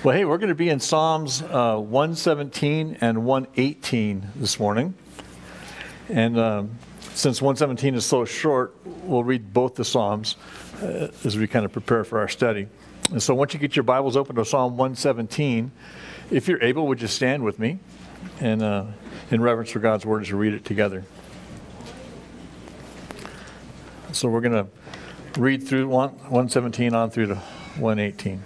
Well, hey, we're going to be in Psalms 117 and 118 this morning. And since 117 is so short, we'll read both the Psalms as we kind of prepare for our study. And so once you get your Bibles open to Psalm 117, if you're able, would you stand with me and in reverence for God's Word as we read it together. So we're going to read through 117 on through to 118.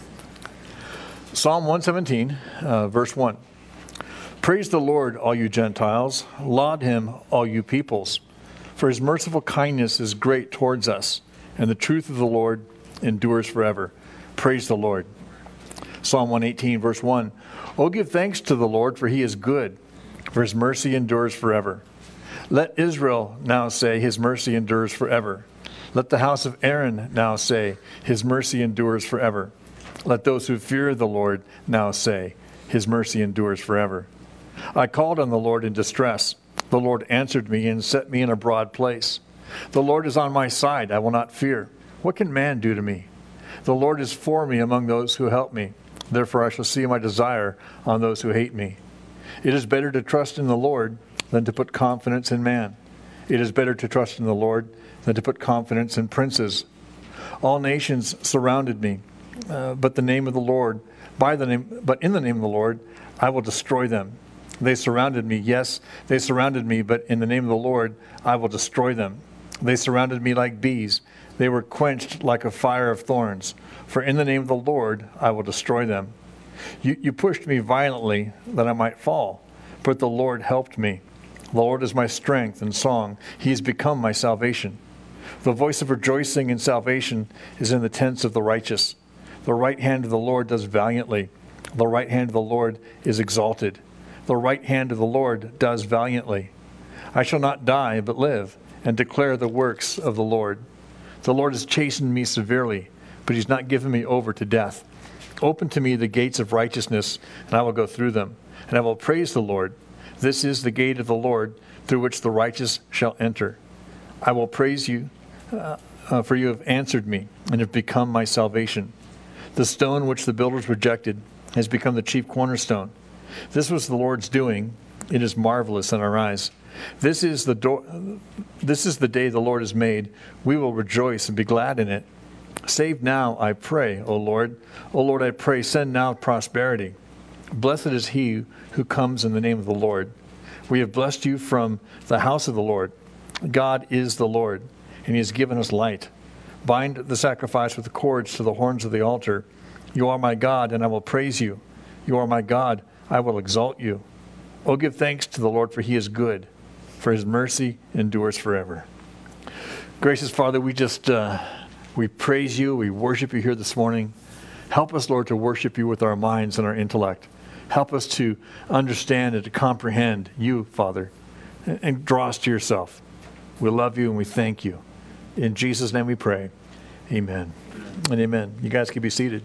Psalm 117, verse 1. Praise the Lord, all you Gentiles. Laud him, all you peoples. For his merciful kindness is great towards us, and the truth of the Lord endures forever. Praise the Lord. Psalm 118, verse 1. Oh, give thanks to the Lord, for he is good, for his mercy endures forever. Let Israel now say, his mercy endures forever. Let the house of Aaron now say, his mercy endures forever. Let those who fear the Lord now say, his mercy endures forever. I called on the Lord in distress. The Lord answered me and set me in a broad place. The Lord is on my side. I will not fear. What can man do to me? The Lord is for me among those who help me. Therefore I shall see my desire on those who hate me. It is better to trust in the Lord than to put confidence in man. It is better to trust in the Lord than to put confidence in princes. All nations surrounded me. But in the name of the Lord, I will destroy them. They surrounded me. Yes, they surrounded me, but in the name of the Lord, I will destroy them. They surrounded me like bees. They were quenched like a fire of thorns. For in the name of the Lord, I will destroy them. You pushed me violently that I might fall, but the Lord helped me. The Lord is my strength and song. He has become my salvation. The voice of rejoicing and salvation is in the tents of the righteous. The right hand of the Lord does valiantly. The right hand of the Lord is exalted. The right hand of the Lord does valiantly. I shall not die, but live, and declare the works of the Lord. The Lord has chastened me severely, but he's not given me over to death. Open to me the gates of righteousness, and I will go through them, and I will praise the Lord. This is the gate of the Lord, through which the righteous shall enter. I will praise you, for you have answered me, and have become my salvation. The stone which the builders rejected has become the chief cornerstone. This was the Lord's doing. It is marvelous in our eyes. This is the day the Lord has made. We will rejoice and be glad in it. Save now, I pray, O Lord. O Lord, I pray, send now prosperity. Blessed is he who comes in the name of the Lord. We have blessed you from the house of the Lord. God is the Lord, and he has given us light. Bind the sacrifice with the cords to the horns of the altar. You are my God, and I will praise you. You are my God, I will exalt you. Oh, give thanks to the Lord, for he is good, for his mercy endures forever. Gracious Father, we praise you, we worship you here this morning. Help us, Lord, to worship you with our minds and our intellect. Help us to understand and to comprehend you, Father, and draw us to yourself. We love you and we thank you. In Jesus' name we pray. Amen and amen. You guys can be seated.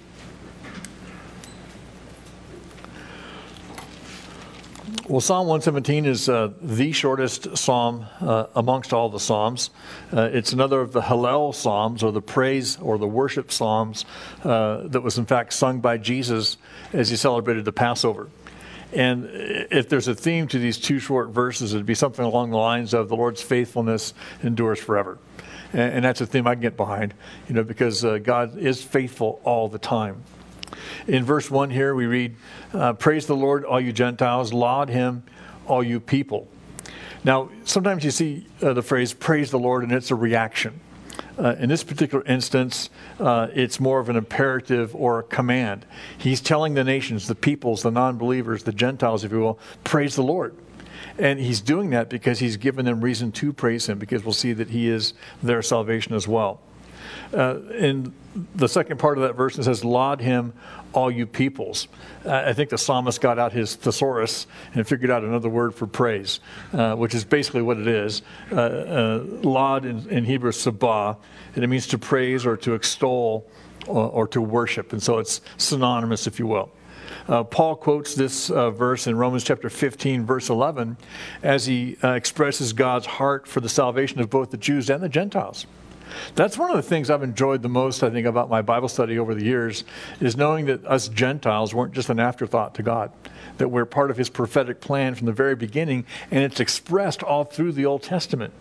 Well, Psalm 117 is the shortest psalm amongst all the psalms. It's another of the Hallel psalms, or the praise or the worship psalms that was in fact sung by Jesus as he celebrated the Passover. And if there's a theme to these two short verses, it'd be something along the lines of the Lord's faithfulness endures forever. And that's a theme I can get behind, because God is faithful all the time. In verse 1 here, we read, praise the Lord, all you Gentiles. Laud him, all you people. Now, sometimes you see the phrase, praise the Lord, and it's a reaction. In this particular instance, it's more of an imperative or a command. He's telling the nations, the peoples, the non-believers, the Gentiles, if you will, praise the Lord. And he's doing that because he's given them reason to praise him, because we'll see that he is their salvation as well. In the second part of that verse, it says, laud him, all you peoples. I think the psalmist got out his thesaurus and figured out another word for praise, which is basically what it is. Laud in Hebrew is sabah, and it means to praise or to extol or to worship. And so it's synonymous, if you will. Paul quotes this verse in Romans chapter 15, verse 11, as he expresses God's heart for the salvation of both the Jews and the Gentiles. That's one of the things I've enjoyed the most, I think, about my Bible study over the years, is knowing that us Gentiles weren't just an afterthought to God, that we're part of his prophetic plan from the very beginning, and it's expressed all through the Old Testament,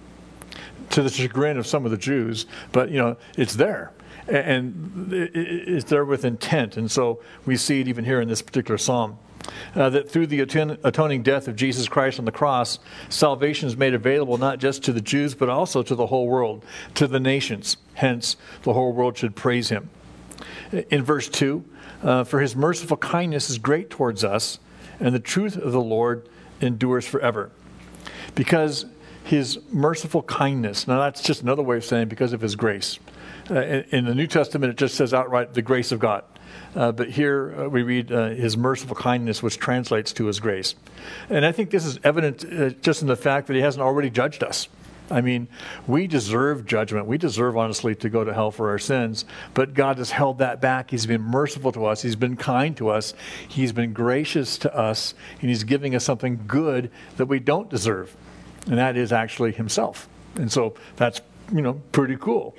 to the chagrin of some of the Jews, but, it's there. And it's there with intent. And so we see it even here in this particular psalm. That through the atoning death of Jesus Christ on the cross, salvation is made available not just to the Jews, but also to the whole world, to the nations. Hence, the whole world should praise him. In verse 2, for his merciful kindness is great towards us, and the truth of the Lord endures forever. Because his merciful kindness, now that's just another way of saying because of his grace. In the New Testament, it just says outright the grace of God. But here we read his merciful kindness, which translates to his grace. And I think this is evident just in the fact that he hasn't already judged us. I mean, we deserve judgment. We deserve, honestly, to go to hell for our sins. But God has held that back. He's been merciful to us. He's been kind to us. He's been gracious to us. And he's giving us something good that we don't deserve. And that is actually himself. And so that's, pretty cool.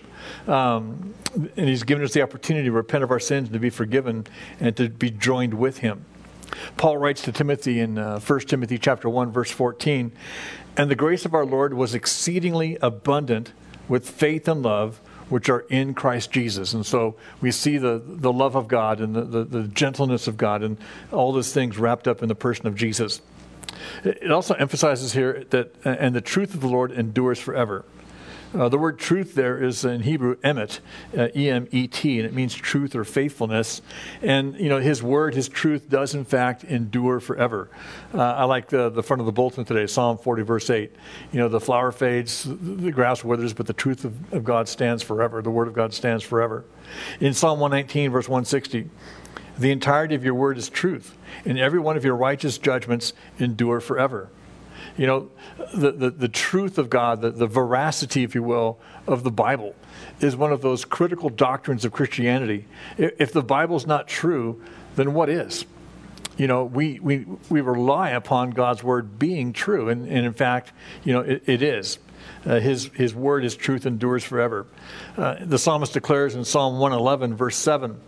And he's given us the opportunity to repent of our sins and to be forgiven and to be joined with him. Paul writes to Timothy in 1 Timothy chapter 1, verse 14, and the grace of our Lord was exceedingly abundant with faith and love, which are in Christ Jesus. And so we see the love of God and the gentleness of God and all those things wrapped up in the person of Jesus. It also emphasizes here that, and the truth of the Lord endures forever. The word truth there is in Hebrew emet, E-M-E-T, and it means truth or faithfulness. And, his word, his truth does in fact endure forever. I like the front of the bulletin today, Psalm 40, verse 8. The flower fades, the grass withers, but the truth of God stands forever. The word of God stands forever. In Psalm 119, verse 160, the entirety of your word is truth, and every one of your righteous judgments endure forever. The truth of God, the veracity, if you will, of the Bible is one of those critical doctrines of Christianity. If the Bible's not true, then what is? We rely upon God's word being true, and in fact, it is. His word, his truth endures forever. The psalmist declares in Psalm 111, verse 7,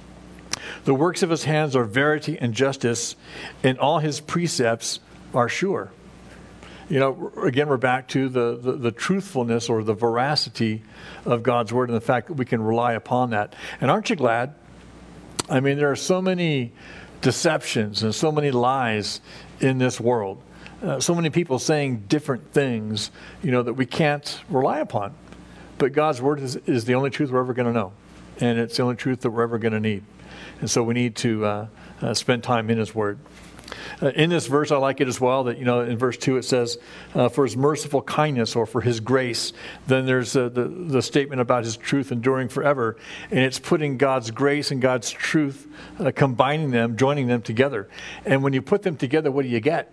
the works of his hands are verity and justice, and all his precepts are sure. Again, we're back to the truthfulness or the veracity of God's word and the fact that we can rely upon that. And aren't you glad? I mean, there are so many deceptions and so many lies in this world. So many people saying different things, that we can't rely upon. But God's word is the only truth we're ever going to know. And it's the only truth that we're ever going to need. And so we need to spend time in his word. In this verse, I like it as well that, in verse 2 it says, for his merciful kindness or for his grace. Then there's the statement about his truth enduring forever. And it's putting God's grace and God's truth, combining them, joining them together. And when you put them together, what do you get?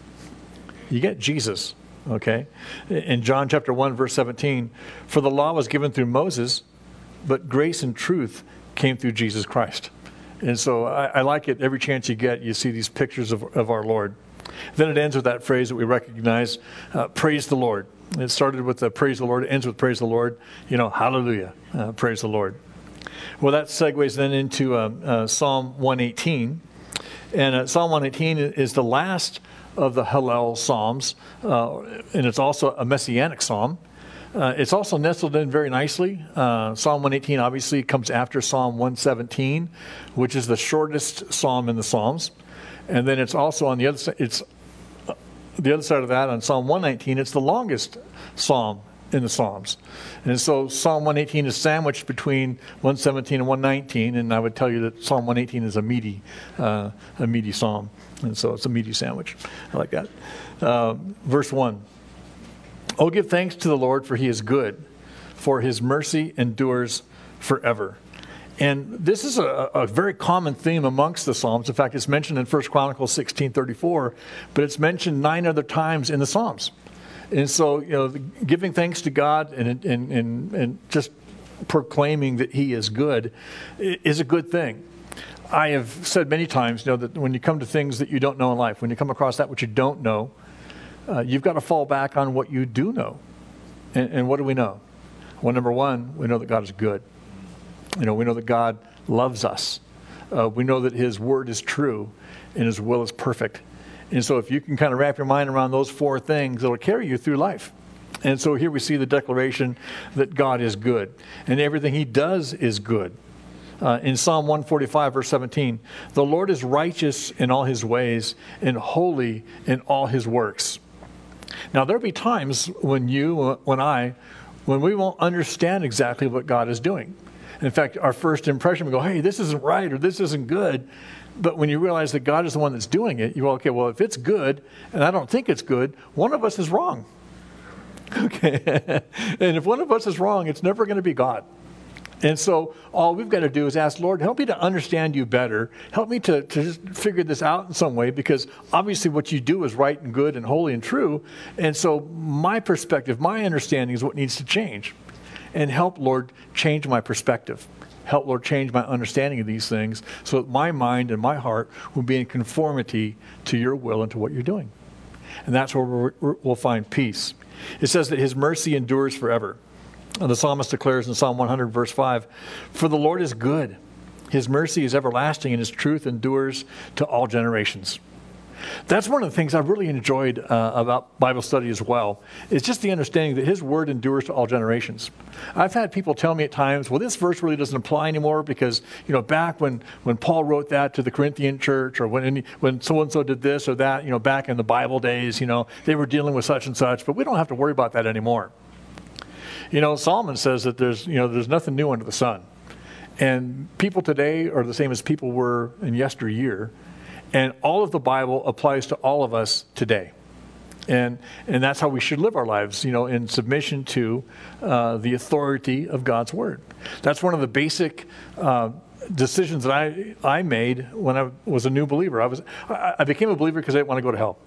You get Jesus, okay? In John chapter 1, verse 17, for the law was given through Moses, but grace and truth came through Jesus Christ. And so I like it. Every chance you get, you see these pictures of our Lord. Then it ends with that phrase that we recognize, praise the Lord. It started with praise the Lord. It ends with praise the Lord. Hallelujah. Praise the Lord. Well, that segues then into Psalm 118. And Psalm 118 is the last of the Hallel Psalms. And it's also a messianic psalm. It's also nestled in very nicely. Psalm 118 obviously comes after Psalm 117, which is the shortest psalm in the Psalms. And then it's also on the other side, the other side of that, on Psalm 119, it's the longest psalm in the Psalms. And so Psalm 118 is sandwiched between 117 and 119, and I would tell you that Psalm 118 is a meaty psalm. And so it's a meaty sandwich. I like that. Verse 1. Oh, give thanks to the Lord, for he is good, for his mercy endures forever. And this is a very common theme amongst the Psalms. In fact, it's mentioned in 1 Chronicles 16:34, but it's mentioned 9 other times in the Psalms. And so, giving thanks to God and just proclaiming that he is good is a good thing. I have said many times, that when you come to things that you don't know in life, when you come across that which you don't know, you've got to fall back on what you do know. And what do we know? Well, number one, we know that God is good. We know that God loves us. We know that his word is true and his will is perfect. And so if you can kind of wrap your mind around those four things, it'll carry you through life. And so here we see the declaration that God is good, and everything he does is good. In Psalm 145, verse 17, the Lord is righteous in all his ways and holy in all his works. Now, there'll be times when when we won't understand exactly what God is doing. In fact, our first impression, we go, hey, this isn't right, or this isn't good. But when you realize that God is the one that's doing it, you go, okay, well, if it's good, and I don't think it's good, one of us is wrong. Okay. And if one of us is wrong, it's never going to be God. And so all we've got to do is ask, Lord, help me to understand you better. Help me to just figure this out in some way, because obviously what you do is right and good and holy and true. And so my perspective, my understanding is what needs to change. And help, Lord, change my perspective. Help, Lord, change my understanding of these things so that my mind and my heart will be in conformity to your will and to what you're doing. And that's where we'll find peace. It says that his mercy endures forever. And the psalmist declares in Psalm 100, verse 5, for the Lord is good. His mercy is everlasting, and his truth endures to all generations. That's one of the things I've really enjoyed about Bible study as well, is just the understanding that his word endures to all generations. I've had people tell me at times, well, this verse really doesn't apply anymore because, back when Paul wrote that to the Corinthian church, or when so-and-so did this or that, back in the Bible days, they were dealing with such and such, but we don't have to worry about that anymore. Solomon says that there's nothing new under the sun. And people today are the same as people were in yesteryear. And all of the Bible applies to all of us today. And that's how we should live our lives, in submission to the authority of God's word. That's one of the basic decisions that I made when I was a new believer. I became a believer because I didn't want to go to hell.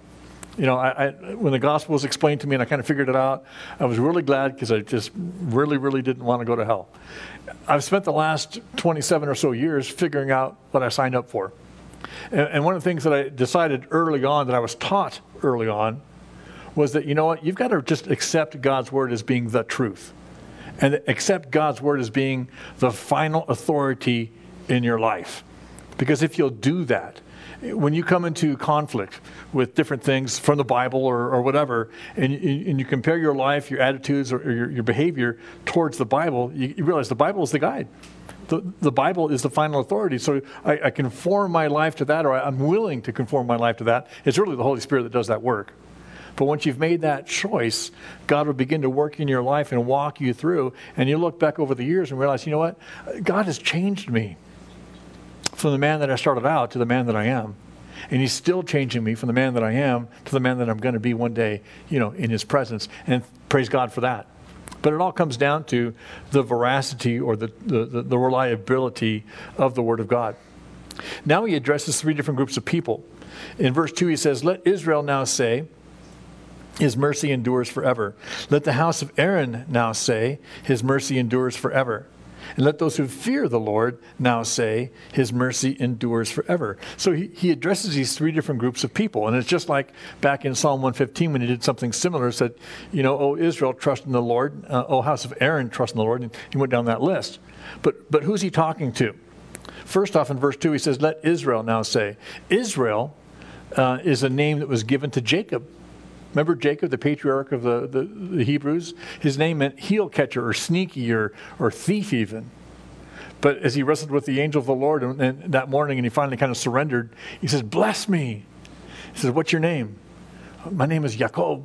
When the gospel was explained to me and I kind of figured it out, I was really glad because I just really, really didn't want to go to hell. I've spent the last 27 or so years figuring out what I signed up for. And one of the things that I decided early on, that I was taught early on, was that, you've got to just accept God's word as being the truth. And accept God's word as being the final authority in your life. Because if you'll do that, when you come into conflict with different things from the Bible or whatever, and you compare your life, your attitudes, or your behavior towards the Bible, you realize the Bible is the guide. The Bible is the final authority. So I conform my life to that, or I'm willing to conform my life to that. It's really the Holy Spirit that does that work. But once you've made that choice, God will begin to work in your life and walk you through. And you look back over the years and realize, what? God has changed me from the man that I started out to the man that I am. And he's still changing me from the man that I am to the man that I'm going to be one day, in his presence. And praise God for that. But it all comes down to the veracity or the reliability of the Word of God. Now he addresses three different groups of people. In verse 2 he says, let Israel now say, his mercy endures forever. Let the house of Aaron now say, his mercy endures forever. And let those who fear the Lord now say, his mercy endures forever. So he addresses these three different groups of people. And it's just like back in Psalm 115 when he did something similar, said, O Israel, trust in the Lord. O house of Aaron, trust in the Lord. And he went down that list. But who's he talking to? First off, in verse 2, he says, let Israel now say. Israel is a name that was given to Jacob. Remember Jacob, the patriarch of the Hebrews? His name meant heel catcher or sneaky or thief even. But as he wrestled with the angel of the Lord and that morning and he finally kind of surrendered, he says, bless me. He says, what's your name? My name is Jacob.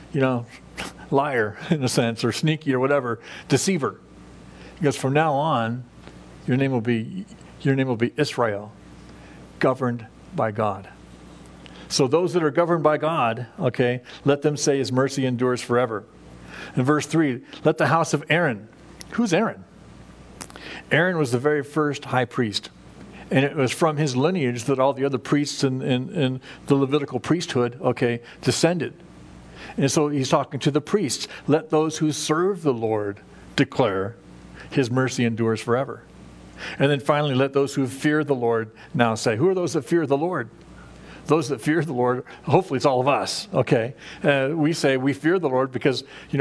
Liar in a sense, or sneaky or whatever, deceiver. He goes, from now on, your name will be Israel, governed by God. So those that are governed by God, okay, let them say his mercy endures forever. In verse 3, let the house of Aaron. Who's Aaron? Aaron was the very first high priest. And it was from his lineage that all the other priests in the Levitical priesthood, okay, descended. And so he's talking to the priests. Let those who serve the Lord declare his mercy endures forever. And then finally, let those who fear the Lord now say. Who are those that fear the Lord? Those that fear the Lord, hopefully it's all of us, okay? We say we fear the Lord because,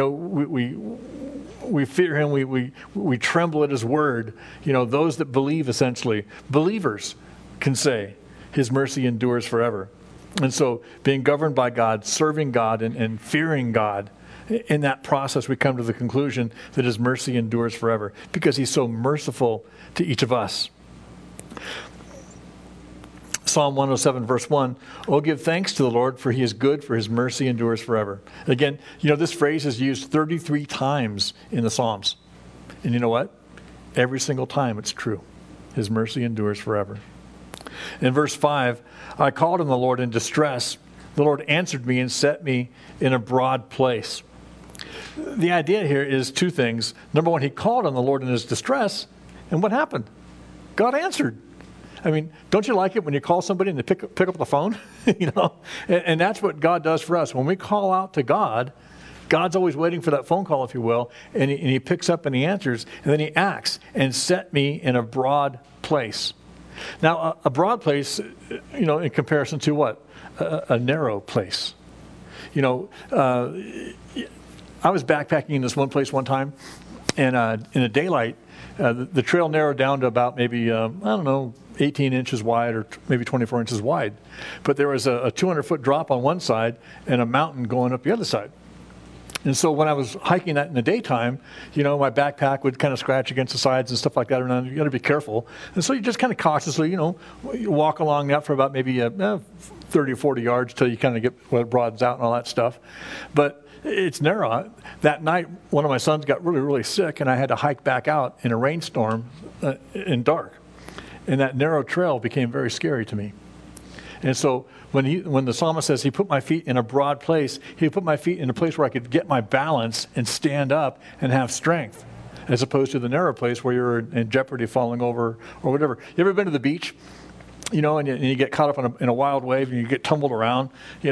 we fear him, we tremble at his word. Those that believe, essentially, believers can say his mercy endures forever. And so being governed by God, serving God, and fearing God, in that process we come to the conclusion that his mercy endures forever because he's so merciful to each of us. Psalm 107, verse 1, "Oh, give thanks to the Lord, for he is good, for his mercy endures forever." Again, this phrase is used 33 times in the Psalms. And you know what? Every single time it's true. His mercy endures forever. In verse 5, "I called on the Lord in distress. The Lord answered me and set me in a broad place." The idea here is two things. Number one, he called on the Lord in his distress. And what happened? God answered. I mean, don't you like it when you call somebody and they pick up the phone? And that's what God does for us. When we call out to God, God's always waiting for that phone call, if you will, and he picks up and he answers, and then he acts and set me in a broad place. Now, a broad place, in comparison to what? A narrow place. I was backpacking in this one place one time, and in the daylight, the trail narrowed down to about maybe, 18 inches wide or maybe 24 inches wide. But there was a 200-foot drop on one side and a mountain going up the other side. And so when I was hiking that in the daytime, my backpack would kind of scratch against the sides and stuff like that. And you got to be careful. And so you just kind of cautiously, you walk along that for about maybe 30 or 40 yards till you kind of get where it broadens out and all that stuff. But it's narrow. That night, one of my sons got really, really sick, and I had to hike back out in a rainstorm in dark. And that narrow trail became very scary to me. And so when the psalmist says he put my feet in a broad place, he put my feet in a place where I could get my balance and stand up and have strength, as opposed to the narrow place where you're in jeopardy of falling over or whatever. You ever been to the beach, and you get caught up in a wild wave and you get tumbled around,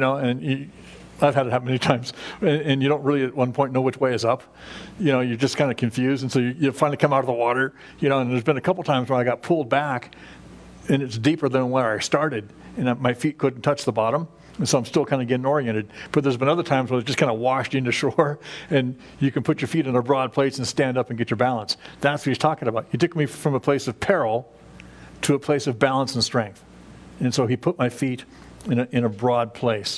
I've had it happen many times, and you don't really at one point know which way is up. You're just kind of confused, and so you finally come out of the water, and there's been a couple times where I got pulled back, and it's deeper than where I started, and my feet couldn't touch the bottom, and so I'm still kind of getting oriented. But there's been other times where it's just kind of washed into shore, and you can put your feet in a broad place and stand up and get your balance. That's what he's talking about. He took me from a place of peril to a place of balance and strength. And so he put my feet in a broad place.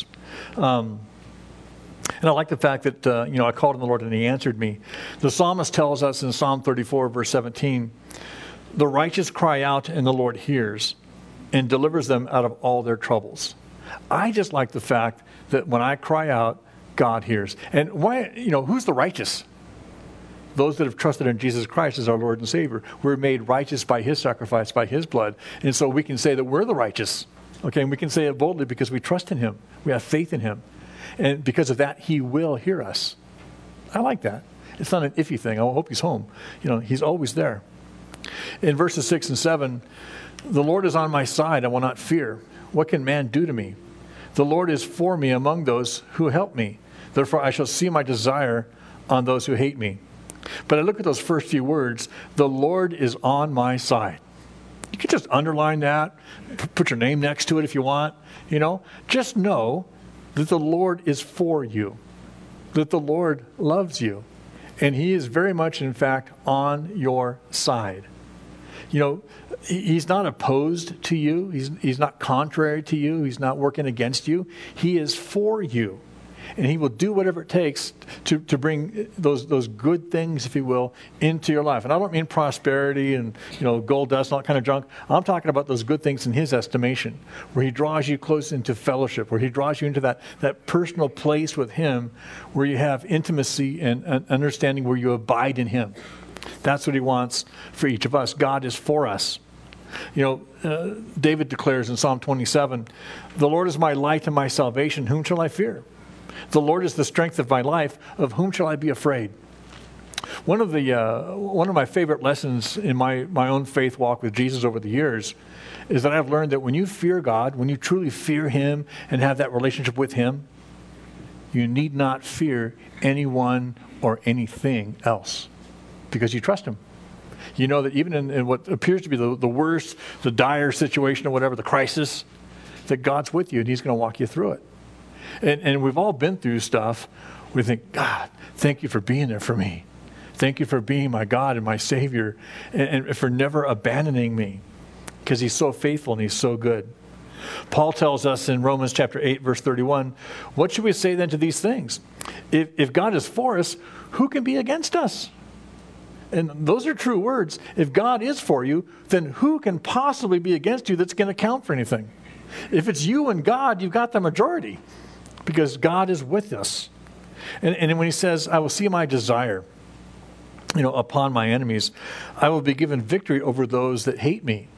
And I like the fact that, I called on the Lord and he answered me. The psalmist tells us in Psalm 34, verse 17, "The righteous cry out and the Lord hears and delivers them out of all their troubles." I just like the fact that when I cry out, God hears. And why, who's the righteous? Those that have trusted in Jesus Christ as our Lord and Savior. We're made righteous by his sacrifice, by his blood. And so we can say that we're the righteous. Okay, and we can say it boldly because we trust in him. We have faith in him. And because of that, he will hear us. I like that. It's not an iffy thing. I hope he's home. He's always there. In verses 6 and 7, "The Lord is on my side. I will not fear. What can man do to me? The Lord is for me among those who help me. Therefore, I shall see my desire on those who hate me." But I look at those first few words, "The Lord is on my side." You can just underline that, put your name next to it if you want. Just know that the Lord is for you, that the Lord loves you, and he is very much, in fact, on your side. He's not opposed to you. He's not contrary to you. He's not working against you. He is for you. And he will do whatever it takes to bring those good things, if you will, into your life. And I don't mean prosperity and gold dust and all that kind of junk. I'm talking about those good things in his estimation, where he draws you close into fellowship, where he draws you into that personal place with him, where you have intimacy and understanding, where you abide in him. That's what he wants for each of us. God is for us. David declares in Psalm 27, "The Lord is my light and my salvation. Whom shall I fear? The Lord is the strength of my life. Of whom shall I be afraid?" One of my favorite lessons in my own faith walk with Jesus over the years is that I've learned that when you fear God, when you truly fear him and have that relationship with him, you need not fear anyone or anything else because you trust him. You know that even in what appears to be the worst, the dire situation or whatever, the crisis, that God's with you and he's going to walk you through it. And we've all been through stuff. We think, God, thank you for being there for me. Thank you for being my God and my Savior and for never abandoning me, because he's so faithful and he's so good. Paul tells us in Romans chapter 8, verse 31, what should we say then to these things? If God is for us, who can be against us? And those are true words. If God is for you, then who can possibly be against you that's going to count for anything? If it's you and God, you've got the majority, because God is with us. And when he says, I will see my desire, upon my enemies, I will be given victory over those that hate me.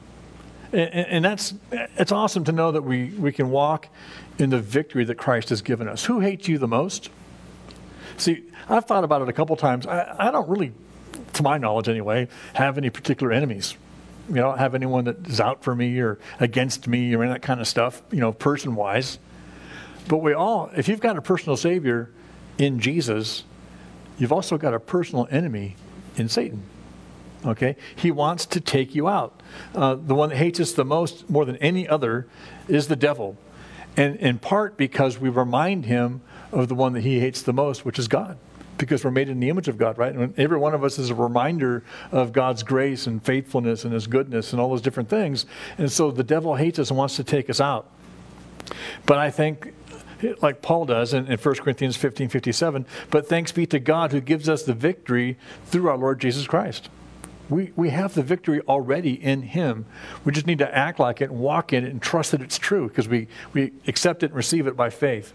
And it's awesome to know that we can walk in the victory that Christ has given us. Who hates you the most? See, I've thought about it a couple times. I don't really, to my knowledge anyway, have any particular enemies. I don't have anyone that is out for me or against me or any of that kind of stuff, person-wise. But we all, if you've got a personal Savior in Jesus, you've also got a personal enemy in Satan. Okay? He wants to take you out. The one that hates us the most, more than any other, is the devil. And in part because we remind him of the one that he hates the most, which is God. Because we're made in the image of God, right? And every one of us is a reminder of God's grace and faithfulness and his goodness and all those different things. And so the devil hates us and wants to take us out. But I think, like Paul does in 1 Corinthians 15:57, but thanks be to God who gives us the victory through our Lord Jesus Christ. We have the victory already in him. We just need to act like it and walk in it and trust that it's true, because we accept it and receive it by faith.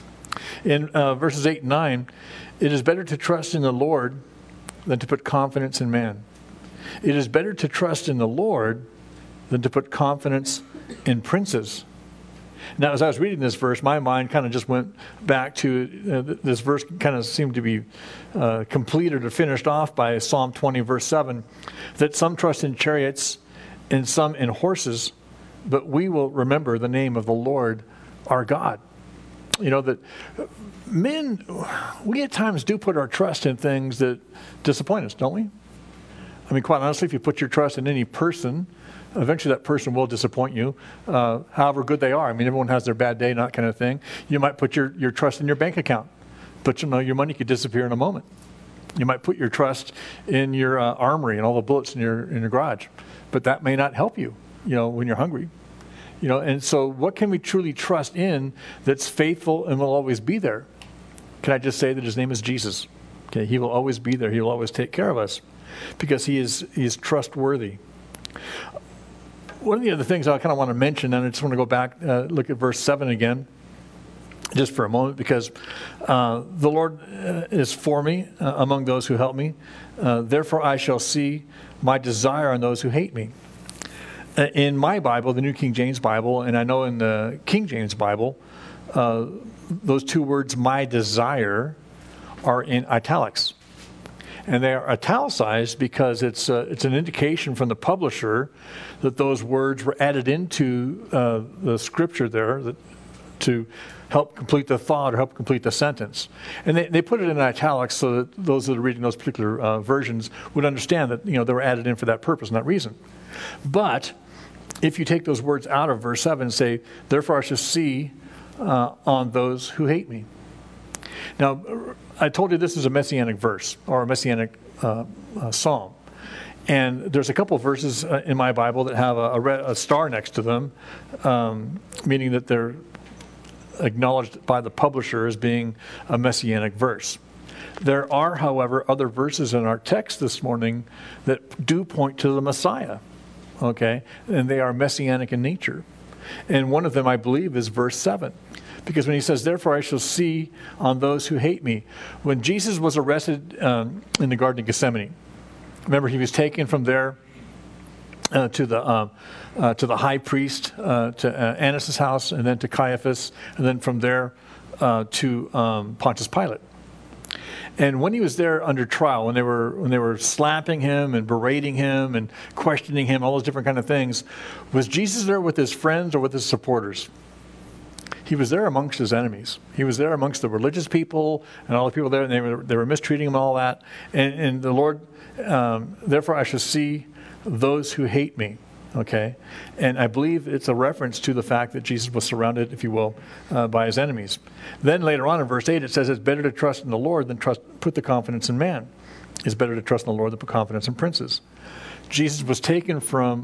In verses 8 and 9, it is better to trust in the Lord than to put confidence in man. It is better to trust in the Lord than to put confidence in princes. Now, as I was reading this verse, my mind kind of just went back to this verse kind of seemed to be completed or finished off by Psalm 20, verse 7, that some trust in chariots and some in horses, but we will remember the name of the Lord our God. That men, we at times do put our trust in things that disappoint us, don't we? I mean, quite honestly, if you put your trust in any person, eventually that person will disappoint you, however good they are. I mean, everyone has their bad day and that kind of thing. You might put your trust in your bank account, but your money could disappear in a moment. You might put your trust in your armory and all the bullets in your garage, but that may not help you, when you're hungry. And so what can we truly trust in that's faithful and will always be there? Can I just say that his name is Jesus? Okay, he will always be there. He will always take care of us because he is trustworthy. One of the other things I kind of want to mention, and I just want to go back, look at verse 7 again, just for a moment, because the Lord is for me among those who help me. Therefore I shall see my desire on those who hate me. In my Bible, the New King James Bible, and I know in the King James Bible, those two words, my desire, are in italics. And they are italicized because it's an indication from the publisher that those words were added into the scripture there to help complete the thought or help complete the sentence. And they put it in italics so that those that are reading those particular versions would understand that they were added in for that purpose and that reason. But if you take those words out of verse 7 and say, therefore I shall see on those who hate me. Now, I told you this is a messianic verse or a messianic psalm. And there's a couple of verses in my Bible that have a star next to them, meaning that they're acknowledged by the publisher as being a messianic verse. There are, however, other verses in our text this morning that do point to the Messiah, okay? And they are messianic in nature. And one of them, I believe, is verse 7. Because when he says, therefore I shall see on those who hate me. When Jesus was arrested in the Garden of Gethsemane, remember he was taken from there to the high priest, to Annas' house, and then to Caiaphas, and then from there to Pontius Pilate. And when he was there under trial, when they were slapping him and berating him and questioning him, all those different kind of things, was Jesus there with his friends or with his supporters? He was there amongst his enemies. He was there amongst the religious people and all the people there, and they were mistreating him and all that. And the Lord, therefore I shall see those who hate me. Okay? And I believe it's a reference to the fact that Jesus was surrounded, if you will, by his enemies. Then later on in verse 8, it says it's better to trust in the Lord than put the confidence in man. It's better to trust in the Lord than put confidence in princes. Jesus was taken from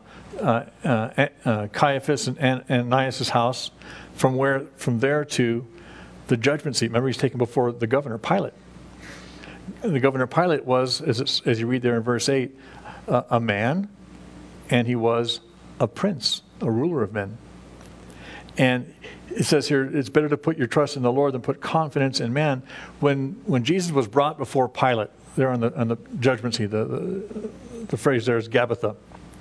Caiaphas and Ananias' house, from there to the judgment seat. Remember, he's taken before the governor, Pilate. The governor Pilate was, as you read there in verse 8, a man, and he was a prince, a ruler of men. And it says here, it's better to put your trust in the Lord than put confidence in man. When Jesus was brought before Pilate, there on the judgment seat, the phrase there is Gabbatha.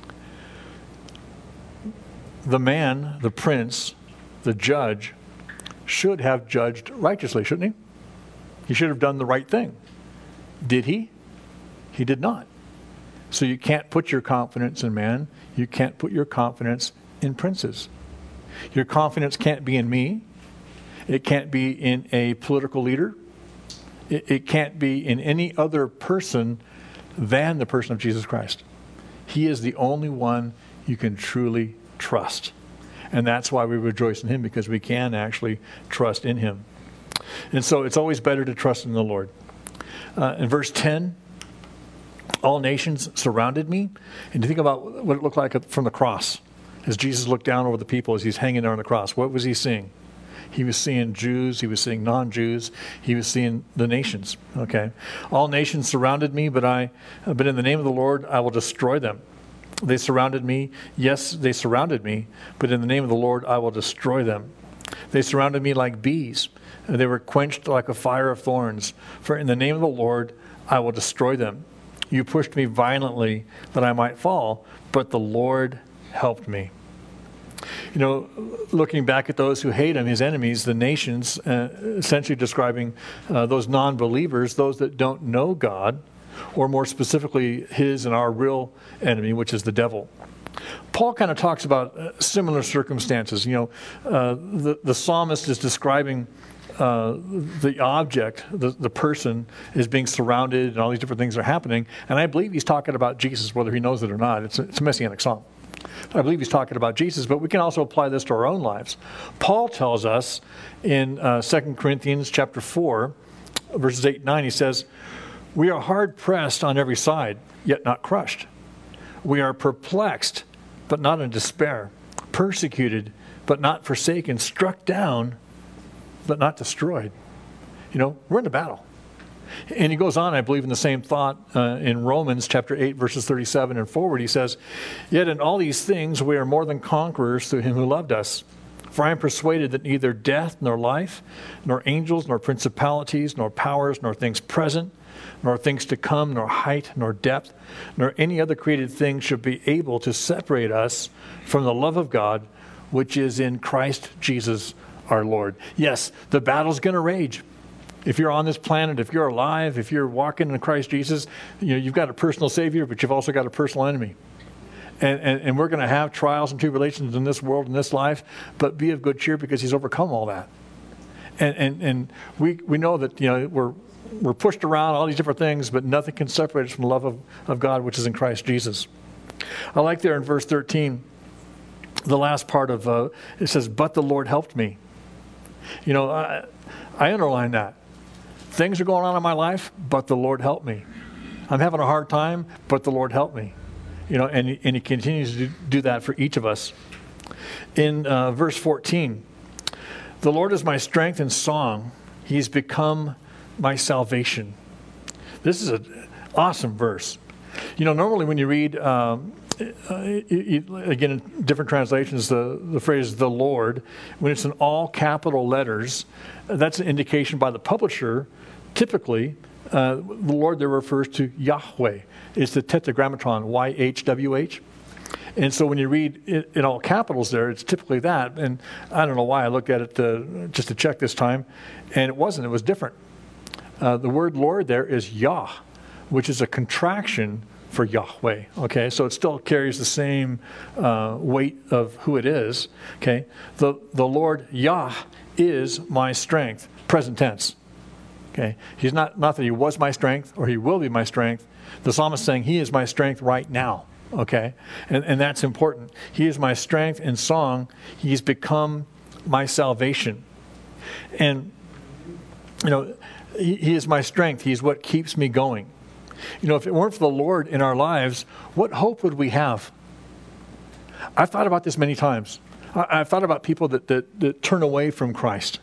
The man, the prince, the judge, should have judged righteously, shouldn't he? He should have done the right thing. Did he? He did not. So you can't put your confidence in man. You can't put your confidence in princes. Your confidence can't be in me. It can't be in a political leader. It can't be in any other person than the person of Jesus Christ. He is the only one you can truly trust. And that's why we rejoice in him, because we can actually trust in him. And so it's always better to trust in the Lord. In verse 10, all nations surrounded me. And you think about what it looked like from the cross. As Jesus looked down over the people as he's hanging there on the cross, what was he seeing? He was seeing Jews, he was seeing non-Jews, he was seeing the nations. Okay, all nations surrounded me, but in the name of the Lord, I will destroy them. They surrounded me. Yes, they surrounded me, but in the name of the Lord, I will destroy them. They surrounded me like bees. They were quenched like a fire of thorns. For in the name of the Lord, I will destroy them. You pushed me violently that I might fall, but the Lord helped me. You know, looking back at those who hate him, his enemies, the nations, essentially describing those non-believers, those that don't know God, or more specifically, his and our real enemy, which is the devil. Paul kind of talks about similar circumstances. You know, the psalmist is describing the object, the person, is being surrounded, and all these different things are happening. And I believe he's talking about Jesus, whether he knows it or not. It's a messianic psalm. I believe he's talking about Jesus, but we can also apply this to our own lives. Paul tells us in 2 Corinthians chapter 4, verses 8 and 9, he says, we are hard pressed on every side, yet not crushed. We are perplexed, but not in despair. Persecuted, but not forsaken. Struck down, but not destroyed. You know, we're in the battle. And he goes on, I believe, in the same thought in Romans chapter 8, verses 37 and forward. He says, yet in all these things we are more than conquerors through him who loved us. For I am persuaded that neither death nor life, nor angels, nor principalities, nor powers, nor things present, nor things to come, nor height, nor depth, nor any other created thing should be able to separate us from the love of God, which is in Christ Jesus our Lord. Yes, the battle's going to rage. If you're on this planet, if you're alive, if you're walking in Christ Jesus, you know, you've got a personal Savior, but you've also got a personal enemy. And we're going to have trials and tribulations in this world, in this life, but be of good cheer because he's overcome all that. And we know that, you know, we're pushed around, all these different things, but nothing can separate us from the love of God, which is in Christ Jesus. I like there in verse 13, the last part of it says, but the Lord helped me. You know, I underline that. Things are going on in my life, but the Lord helped me. I'm having a hard time, but the Lord helped me. You know, and he continues to do that for each of us. In verse 14, the Lord is my strength and song. He's become my salvation. This is an awesome verse. You know, normally when you read, again, in different translations, the phrase the Lord, when it's in all capital letters, that's an indication by the publisher. Typically, the Lord there refers to Yahweh. It's the tetragrammaton, YHWH. And so when you read it in all capitals there, it's typically that. And I don't know why I looked at it just to check this time, and it wasn't. It was different. The word Lord there is Yah, which is a contraction for Yahweh. Okay, so it still carries the same weight of who it is. Okay, the Lord Yah is my strength, present tense. Okay, he's not that he was my strength or he will be my strength. The psalmist is saying he is my strength right now. okay? And that's important. He is my strength and song. He's become my salvation. And, he is my strength. He's what keeps me going. If it weren't for the Lord in our lives, what hope would we have? I've thought about this many times. I've thought about people that turn away from Christ.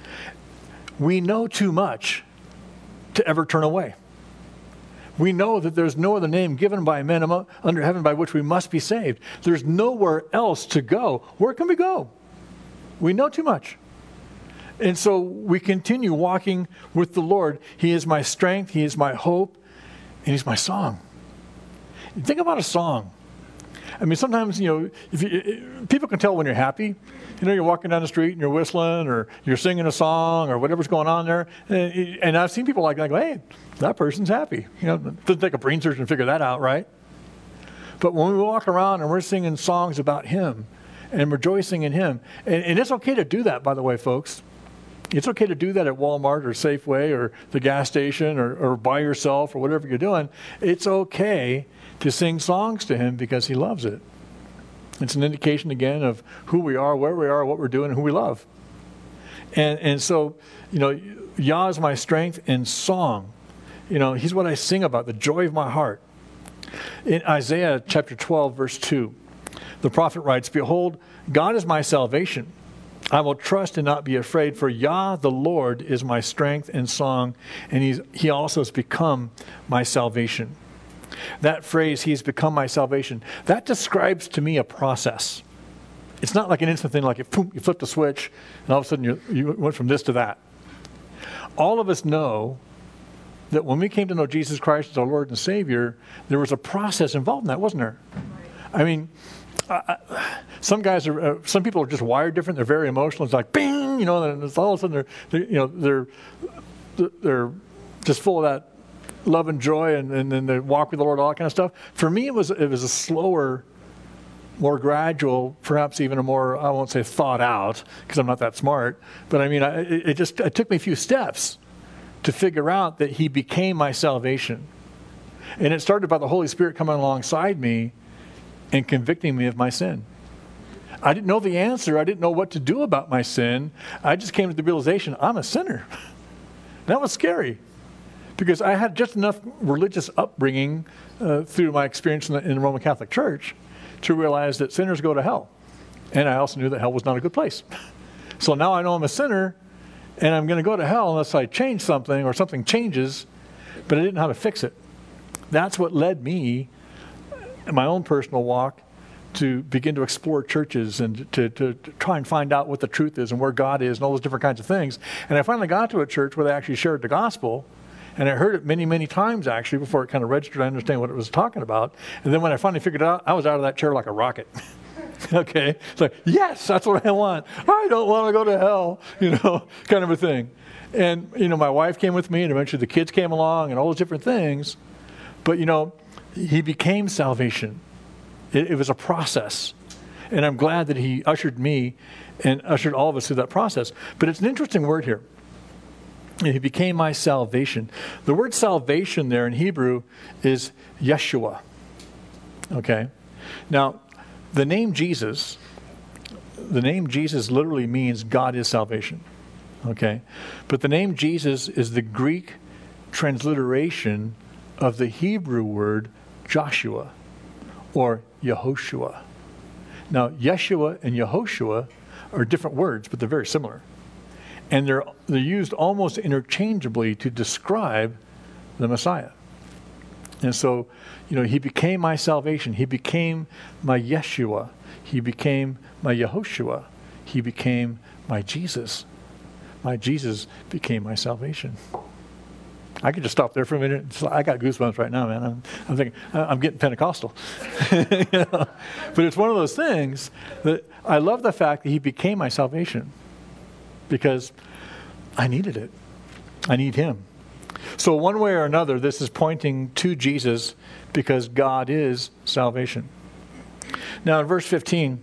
We know too much to ever turn away. We know that there's no other name given by men under heaven by which we must be saved. There's nowhere else to go. Where can we go? We know too much. And so we continue walking with the Lord. He is my strength. He is my hope. And He's my song. Think about a song. I mean, sometimes, people can tell when you're happy. You're walking down the street and you're whistling or you're singing a song or whatever's going on there. And I've seen people like that go, hey, that person's happy. It doesn't take a brain surgeon to figure that out, right? But when we walk around and we're singing songs about Him and rejoicing in Him, and it's okay to do that, by the way, folks. It's okay to do that at Walmart or Safeway or the gas station or by yourself or whatever you're doing. It's okay to sing songs to Him because He loves it. It's an indication, again, of who we are, where we are, what we're doing, and who we love. And so, Yah is my strength and song. He's what I sing about, the joy of my heart. In Isaiah chapter 12, verse 2, the prophet writes, "Behold, God is my salvation. I will trust and not be afraid, for Yah, the Lord, is my strength and song, and He also has become my salvation." That phrase, He's become my salvation, that describes to me a process. It's not like an instant thing, like you flipped a switch, and all of a sudden you went from this to that. All of us know that when we came to know Jesus Christ as our Lord and Savior, there was a process involved in that, wasn't there? I mean, some people are just wired different. They're very emotional. It's like, bing, and it's all of a sudden they're just full of that love and joy, and then they walk with the Lord, all that kind of stuff. For me, it was a slower, more gradual, perhaps even a more, I won't say thought out, because I'm not that smart, but I mean, it took me a few steps to figure out that He became my salvation. And it started by the Holy Spirit coming alongside me and convicting me of my sin. I didn't know the answer. I didn't know what to do about my sin. I just came to the realization, I'm a sinner. That was scary, because I had just enough religious upbringing through my experience in the Roman Catholic Church to realize that sinners go to hell. And I also knew that hell was not a good place. So now I know I'm a sinner, and I'm going to go to hell unless I change something or something changes, but I didn't know how to fix it. That's what led me, in my own personal walk, to begin to explore churches and to try and find out what the truth is and where God is and all those different kinds of things. And I finally got to a church where they actually shared the gospel, and I heard it many, many times, actually, before it kind of registered. I understand what it was talking about. And then when I finally figured it out, I was out of that chair like a rocket. Okay? It's like, yes, that's what I want. I don't want to go to hell, kind of a thing. And, my wife came with me, and eventually the kids came along and all those different things. But, He became salvation. It was a process. And I'm glad that He ushered me and ushered all of us through that process. But it's an interesting word here. He became my salvation. The word salvation there in Hebrew is Yeshua. Okay? Now, the name Jesus literally means God is salvation. Okay? But the name Jesus is the Greek transliteration of the Hebrew word Joshua or Yehoshua. Now, Yeshua and Yehoshua are different words, but they're very similar. And they're used almost interchangeably to describe the Messiah. And so, He became my salvation. He became my Yeshua. He became my Yehoshua. He became my Jesus. My Jesus became my salvation. I could just stop there for a minute. I got goosebumps right now, man. I'm thinking, I'm getting Pentecostal. But it's one of those things that I love the fact that He became my salvation, because I needed it. I need Him. So one way or another, this is pointing to Jesus, because God is salvation. Now in verse 15,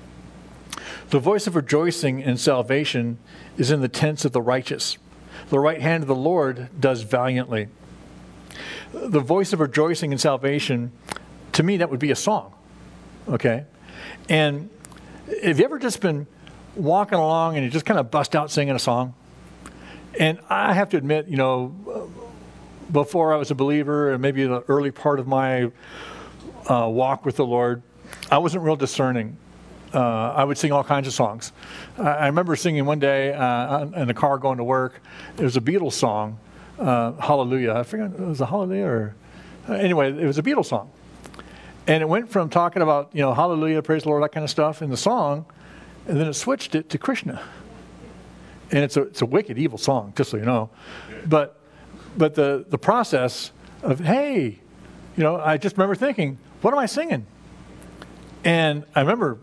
the voice of rejoicing and salvation is in the tents of the righteous. The right hand of the Lord does valiantly. The voice of rejoicing and salvation To me, that would be a song, okay? And have you ever just been walking along and you just kind of bust out singing a song? And I have to admit, before I was a believer and maybe the early part of my walk with the Lord, I wasn't real discerning. I would sing all kinds of songs. I remember singing one day in the car going to work. It was a Beatles song, Hallelujah. I forget, it was a Hallelujah or... Anyway, it was a Beatles song. And it went from talking about, hallelujah, praise the Lord, that kind of stuff in the song, and then it switched it to Krishna. And it's a wicked, evil song, just so you know. But the process of, hey, I just remember thinking, what am I singing? And I remember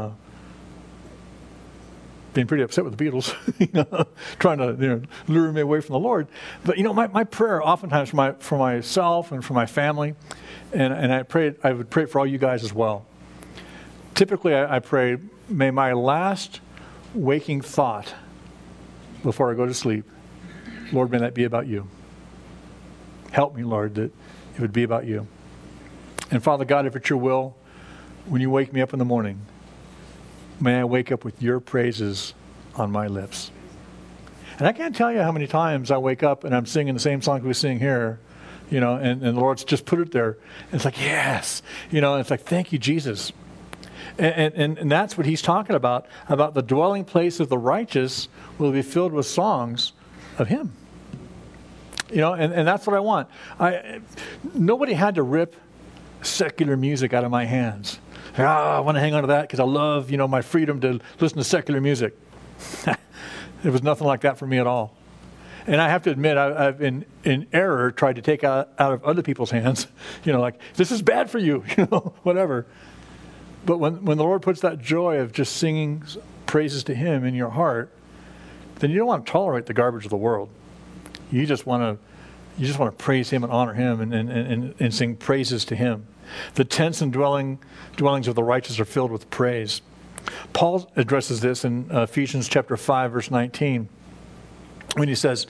being pretty upset with the Beatles, trying to lure me away from the Lord. But my prayer oftentimes for myself and for my family, and I would pray for all you guys as well. Typically, I pray, may my last waking thought before I go to sleep, Lord, may that be about you. Help me, Lord, that it would be about you. And Father God, if it's your will, when you wake me up in the morning, may I wake up with your praises on my lips. And I can't tell you how many times I wake up and I'm singing the same song we sing here, and the Lord's just put it there. And it's like, yes, it's like, thank you, Jesus. And that's what he's talking about the dwelling place of the righteous will be filled with songs of him. And that's what I want. Nobody had to rip secular music out of my hands. I want to hang on to that because I love, my freedom to listen to secular music. It was nothing like that for me at all. And I have to admit, I've in error tried to take out of other people's hands, like, this is bad for you, whatever. But when the Lord puts that joy of just singing praises to him in your heart, then you don't want to tolerate the garbage of the world. You just want to praise him and honor him and sing praises to him. The tents and dwellings of the righteous are filled with praise. Paul addresses this in Ephesians chapter 5, verse 19, when he says,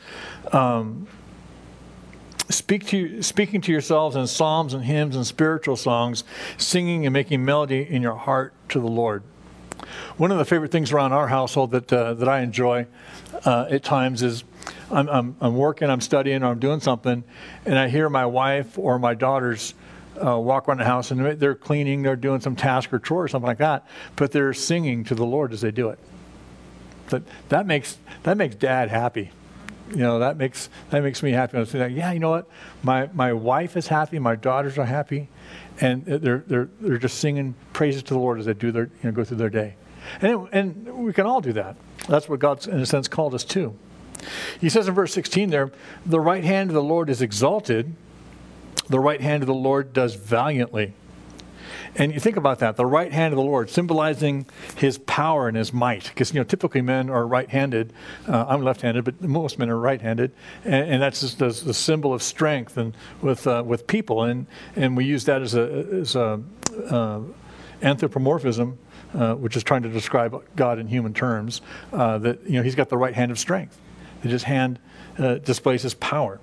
speaking to yourselves in psalms and hymns and spiritual songs, singing and making melody in your heart to the Lord. One of the favorite things around our household that I enjoy at times is I'm working, I'm studying, or I'm doing something, and I hear my wife or my daughters walk around the house, and they're cleaning, they're doing some task or chore or something like that, but they're singing to the Lord as they do it. That makes Dad happy. That makes me happy. I say, yeah, you know what? My wife is happy, my daughters are happy, and they're just singing praises to the Lord as they do their go through their day. And we can all do that. That's what God's in a sense called us to. He says in verse 16 there, the right hand of the Lord is exalted, the right hand of the Lord does valiantly. And you think about that, the right hand of the Lord, symbolizing his power and his might. Because, typically men are right-handed. I'm left-handed, but most men are right-handed. And that's just the symbol of strength and with people. And we use that as anthropomorphism, which is trying to describe God in human terms, that, he's got the right hand of strength. His hand displays his power.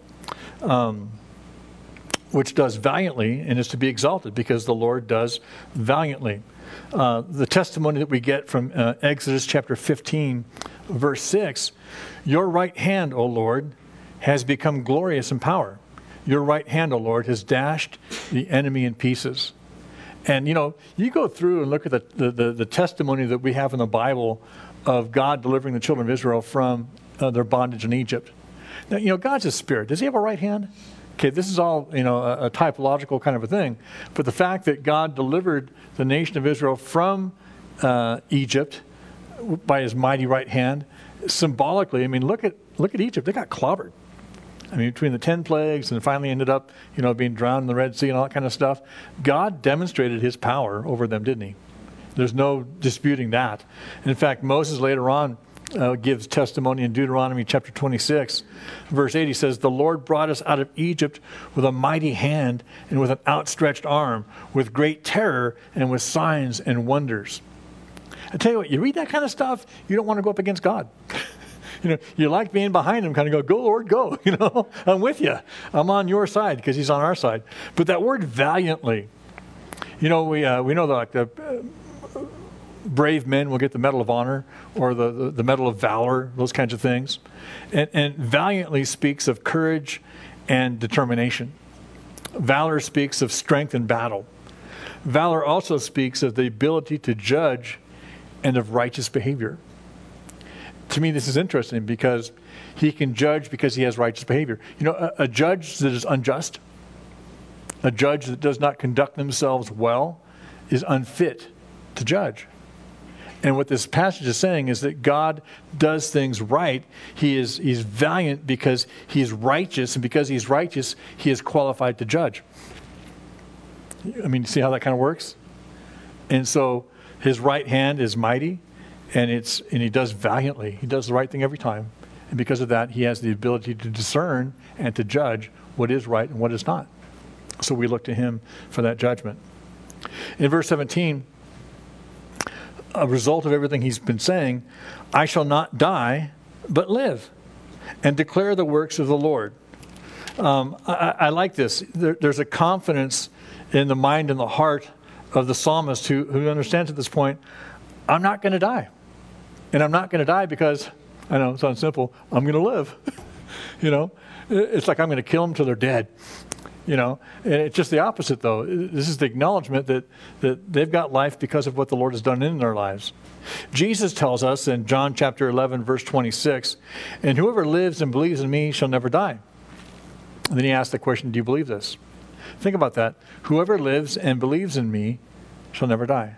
Which does valiantly and is to be exalted because the Lord does valiantly. The testimony that we get from Exodus chapter 15, verse 6, your right hand, O Lord, has become glorious in power. Your right hand, O Lord, has dashed the enemy in pieces. And, you go through and look at the testimony that we have in the Bible of God delivering the children of Israel from their bondage in Egypt. Now, God's a spirit. Does he have a right hand? Okay, this is all, a typological kind of a thing. But the fact that God delivered the nation of Israel from Egypt by his mighty right hand, symbolically, look at Egypt. They got clobbered. Between the 10 plagues and finally ended up, being drowned in the Red Sea and all that kind of stuff. God demonstrated his power over them, didn't he? There's no disputing that. And in fact, Moses later on gives testimony in Deuteronomy chapter 26, verse 8. He says, the Lord brought us out of Egypt with a mighty hand and with an outstretched arm, with great terror and with signs and wonders. I tell you what, you read that kind of stuff, you don't want to go up against God. You like being behind him, kind of go, Lord, go. I'm with you. I'm on your side because he's on our side. But that word valiantly, We know that like the brave men will get the Medal of Honor or the Medal of Valor, those kinds of things. And valiantly speaks of courage and determination. Valor speaks of strength in battle. Valor also speaks of the ability to judge and of righteous behavior. To me, this is interesting because he can judge because he has righteous behavior. A judge that is unjust, a judge that does not conduct themselves well, is unfit to judge. And what this passage is saying is that God does things right. He's valiant because he's righteous, and because he's righteous, he is qualified to judge. I mean, see how that kind of works? And so his right hand is mighty, and he does valiantly. He does the right thing every time. And because of that, he has the ability to discern and to judge what is right and what is not. So we look to him for that judgment. In verse 17, a result of everything he's been saying, I shall not die, but live, and declare the works of the Lord. I like this. There's a confidence in the mind and the heart of the psalmist who understands at this point, I'm not going to die. And I'm not going to die because, I know it sounds simple, I'm going to live. It's like I'm going to kill them till they're dead. And it's just the opposite, though. This is the acknowledgement that they've got life because of what the Lord has done in their lives. Jesus tells us in John chapter 11, verse 26, and whoever lives and believes in me shall never die. And then he asks the question, do you believe this? Think about that. Whoever lives and believes in me shall never die.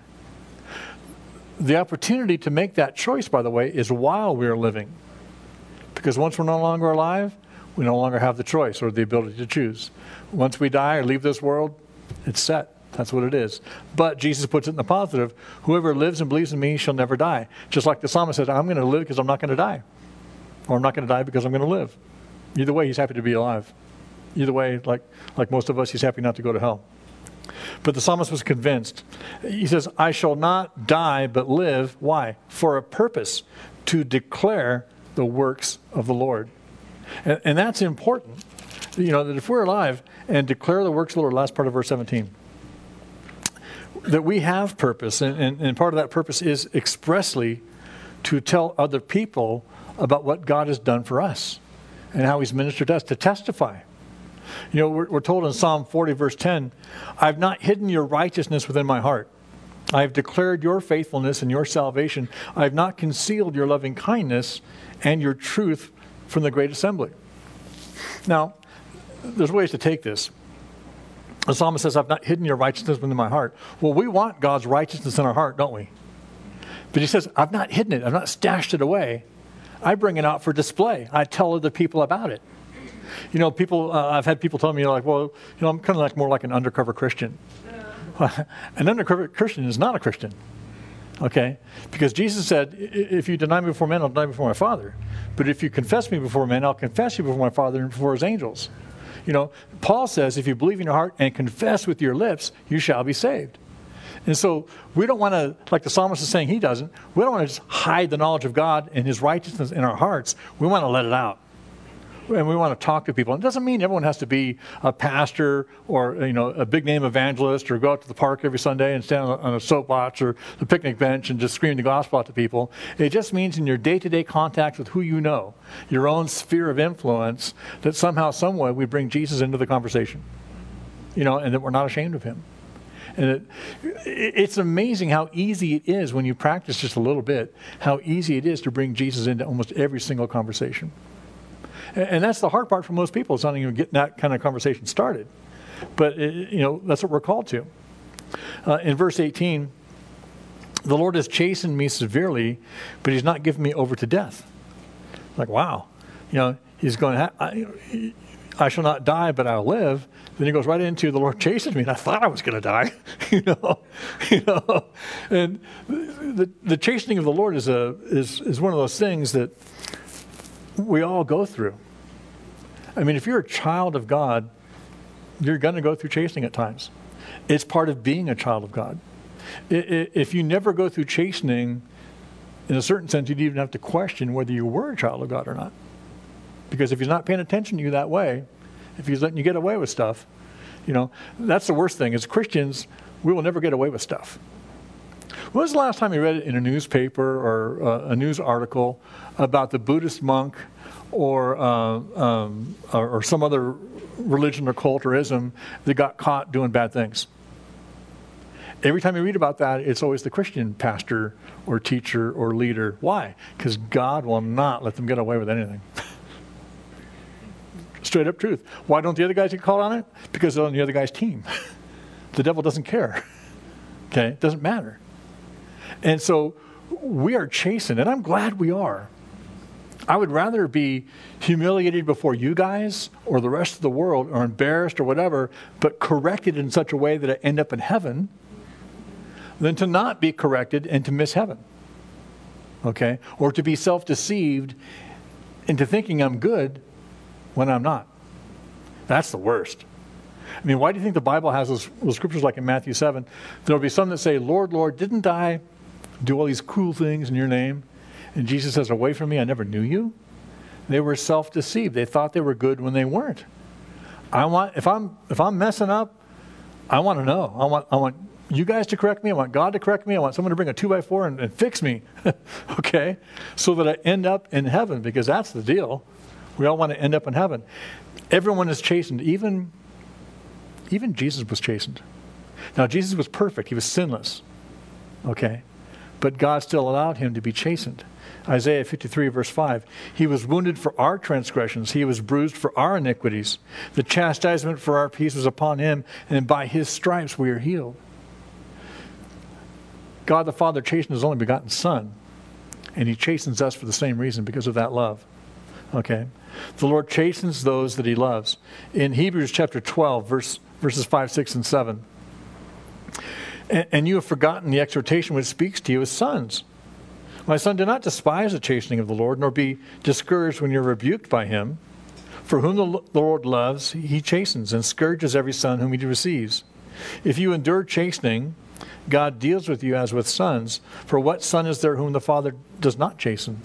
The opportunity to make that choice, by the way, is while we are living. Because once we're no longer alive, we no longer have the choice or the ability to choose. Once we die or leave this world, it's set. That's what it is. But Jesus puts it in the positive. Whoever lives and believes in me shall never die. Just like the psalmist said, I'm going to live because I'm not going to die. Or I'm not going to die because I'm going to live. Either way, he's happy to be alive. Either way, like most of us, he's happy not to go to hell. But the psalmist was convinced. He says, I shall not die but live. Why? For a purpose, to declare the works of the Lord. And that's important. That if we're alive and declare the works of the Lord, last part of verse 17, that we have purpose. And part of that purpose is expressly to tell other people about what God has done for us and how he's ministered to us, to testify. We're told in Psalm 40, verse 10, I've not hidden your righteousness within my heart. I have declared your faithfulness and your salvation. I have not concealed your loving kindness and your truth from the great assembly. Now, there's ways to take this. The psalmist says, I've not hidden your righteousness within my heart. Well, we want God's righteousness in our heart, don't we? But he says, I've not hidden it. I've not stashed it away. I bring it out for display. I tell other people about it. I've had people tell me, I'm kind of more like an undercover Christian. An undercover Christian is not a Christian. Okay? Because Jesus said, if you deny me before men, I'll deny you before my Father. But if you confess me before men, I'll confess you before my Father and before his angels. Paul says, if you believe in your heart and confess with your lips, you shall be saved. And so we don't want to, like the psalmist is saying he doesn't, we don't want to just hide the knowledge of God and his righteousness in our hearts. We want to let it out. And we want to talk to people. It doesn't mean everyone has to be a pastor or a big name evangelist or go out to the park every Sunday and stand on a soapbox or the picnic bench and just scream the gospel out to people. It just means in your day-to-day contact with who you know, your own sphere of influence, that somehow, some way, we bring Jesus into the conversation. And that we're not ashamed of him. And it's amazing how easy it is when you practice just a little bit, how easy it is to bring Jesus into almost every single conversation. And that's the hard part for most people. It's not even getting that kind of conversation started. But, that's what we're called to. In verse 18, the Lord has chastened me severely, but he's not given me over to death. Like, wow. He's going, I shall not die, but I'll live. Then he goes right into the Lord chastened me, and I thought I was going to die. And the chastening of the Lord is one of those things that we all go through. I mean, if you're a child of God, you're going to go through chastening at times. It's part of being a child of God. If you never go through chastening, in a certain sense, you'd even have to question whether you were a child of God or not. Because if he's not paying attention to you that way, if he's letting you get away with stuff, that's the worst thing. As Christians, we will never get away with stuff. When was the last time you read it in a newspaper or a news article about the Buddhist monk or some other religion or cult or ism that got caught doing bad things? Every time you read about that, it's always the Christian pastor or teacher or leader. Why? Because God will not let them get away with anything. Straight up truth. Why don't the other guys get caught on it? Because they're on the other guy's team. The devil doesn't care. Okay? It doesn't matter. And so we are chastened, and I'm glad we are. I would rather be humiliated before you guys or the rest of the world or embarrassed or whatever, but corrected in such a way that I end up in heaven than to not be corrected and to miss heaven. Okay? Or to be self-deceived into thinking I'm good when I'm not. That's the worst. I mean, why do you think the Bible has those scriptures like in Matthew 7? There will be some that say, Lord, Lord, didn't I do all these cool things in your name? And Jesus says, away from me, I never knew you. They were self-deceived. They thought they were good when they weren't. If I'm messing up, I want to know. I want you guys to correct me. I want God to correct me. I want someone to bring a 2x4 and fix me. Okay? So that I end up in heaven, because that's the deal. We all want to end up in heaven. Everyone is chastened. Even Jesus was chastened. Now, Jesus was perfect. He was sinless. Okay? But God still allowed him to be chastened. Isaiah 53, verse 5. He was wounded for our transgressions. He was bruised for our iniquities. The chastisement for our peace was upon him, and by his stripes we are healed. God the Father chastened his only begotten Son, and he chastens us for the same reason, because of that love. Okay? The Lord chastens those that he loves. In Hebrews chapter 12, verses 5, 6, and 7. And you have forgotten the exhortation which speaks to you as sons. My son, do not despise the chastening of the Lord, nor be discouraged when you're rebuked by him. For whom the Lord loves, he chastens, and scourges every son whom he receives. If you endure chastening, God deals with you as with sons. For what son is there whom the Father does not chasten?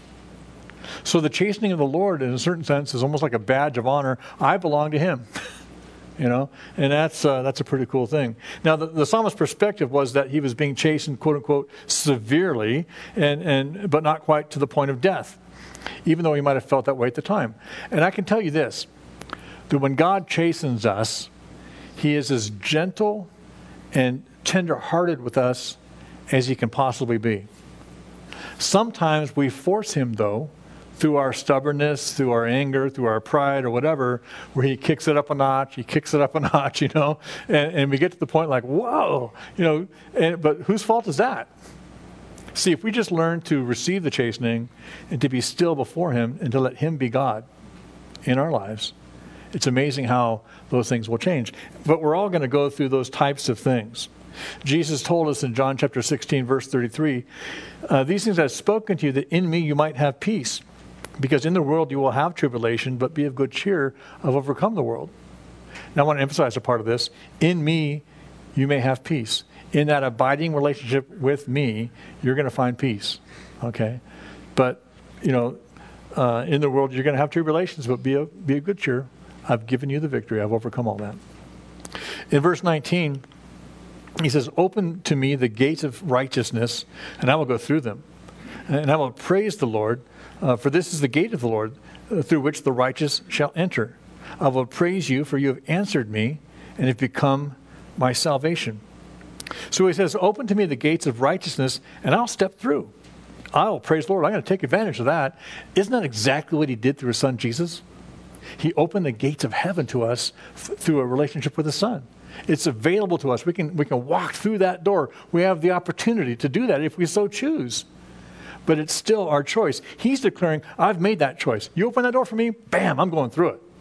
So the chastening of the Lord, in a certain sense, is almost like a badge of honor. I belong to him. You know, and that's a pretty cool thing. Now, the psalmist's perspective was that he was being chastened, quote unquote, severely, but not quite to the point of death, even though he might have felt that way at the time. And I can tell you this, that when God chastens us, he is as gentle and tender-hearted with us as he can possibly be. Sometimes we force him, though, through our stubbornness, through our anger, through our pride or whatever, where he kicks it up a notch, you know, and we get to the point like, whoa, you know, but whose fault is that? See, if we just learn to receive the chastening and to be still before him and to let him be God in our lives, it's amazing how those things will change. But we're all going to go through those types of things. Jesus told us in John chapter 16, verse 33, these things I've spoken to you, that in me you might have peace. Because in the world you will have tribulation, but be of good cheer, I've overcome the world. Now I want to emphasize a part of this. In me, you may have peace. In that abiding relationship with me, you're going to find peace. Okay? But, you know, in the world you're going to have tribulations, but be of good cheer. I've given you the victory. I've overcome all that. In verse 19, he says, open to me the gates of righteousness, and I will go through them. And I will praise the Lord. For this is the gate of the Lord, through which the righteous shall enter. I will praise you, for you have answered me, and have become my salvation. So he says, open to me the gates of righteousness, and I'll step through. I'll praise the Lord. I'm going to take advantage of that. Isn't that exactly what he did through his son, Jesus? He opened the gates of heaven to us through a relationship with his son. It's available to us. We can walk through that door. We have the opportunity to do that if we so choose. But it's still our choice. He's declaring, I've made that choice. You open that door for me, bam, I'm going through it.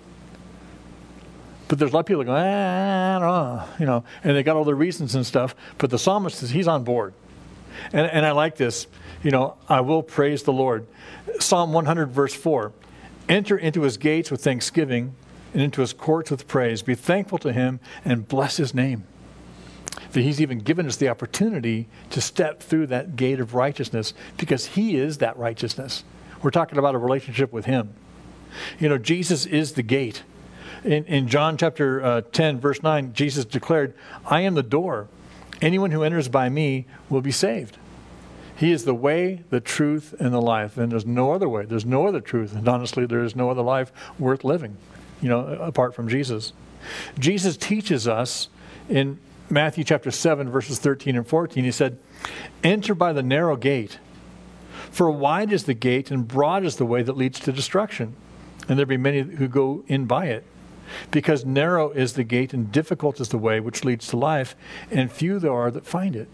But there's a lot of people that go, I don't know, you know, and they got all their reasons and stuff. But the psalmist says he's on board. And I like this, you know, I will praise the Lord. Psalm 100, verse 4. Enter into his gates with thanksgiving and into his courts with praise. Be thankful to him and bless his name. That he's even given us the opportunity to step through that gate of righteousness because he is that righteousness. We're talking about a relationship with him. You know, Jesus is the gate. In John chapter 10, verse 9, Jesus declared, I am the door. Anyone who enters by me will be saved. He is the way, the truth, and the life. And there's no other way. There's no other truth. And honestly, there is no other life worth living, apart from Jesus. Jesus teaches us in Matthew chapter 7, verses 13 and 14. He said, enter by the narrow gate. For wide is the gate and broad is the way that leads to destruction. And there be many who go in by it. Because narrow is the gate and difficult is the way which leads to life, and few there are that find it.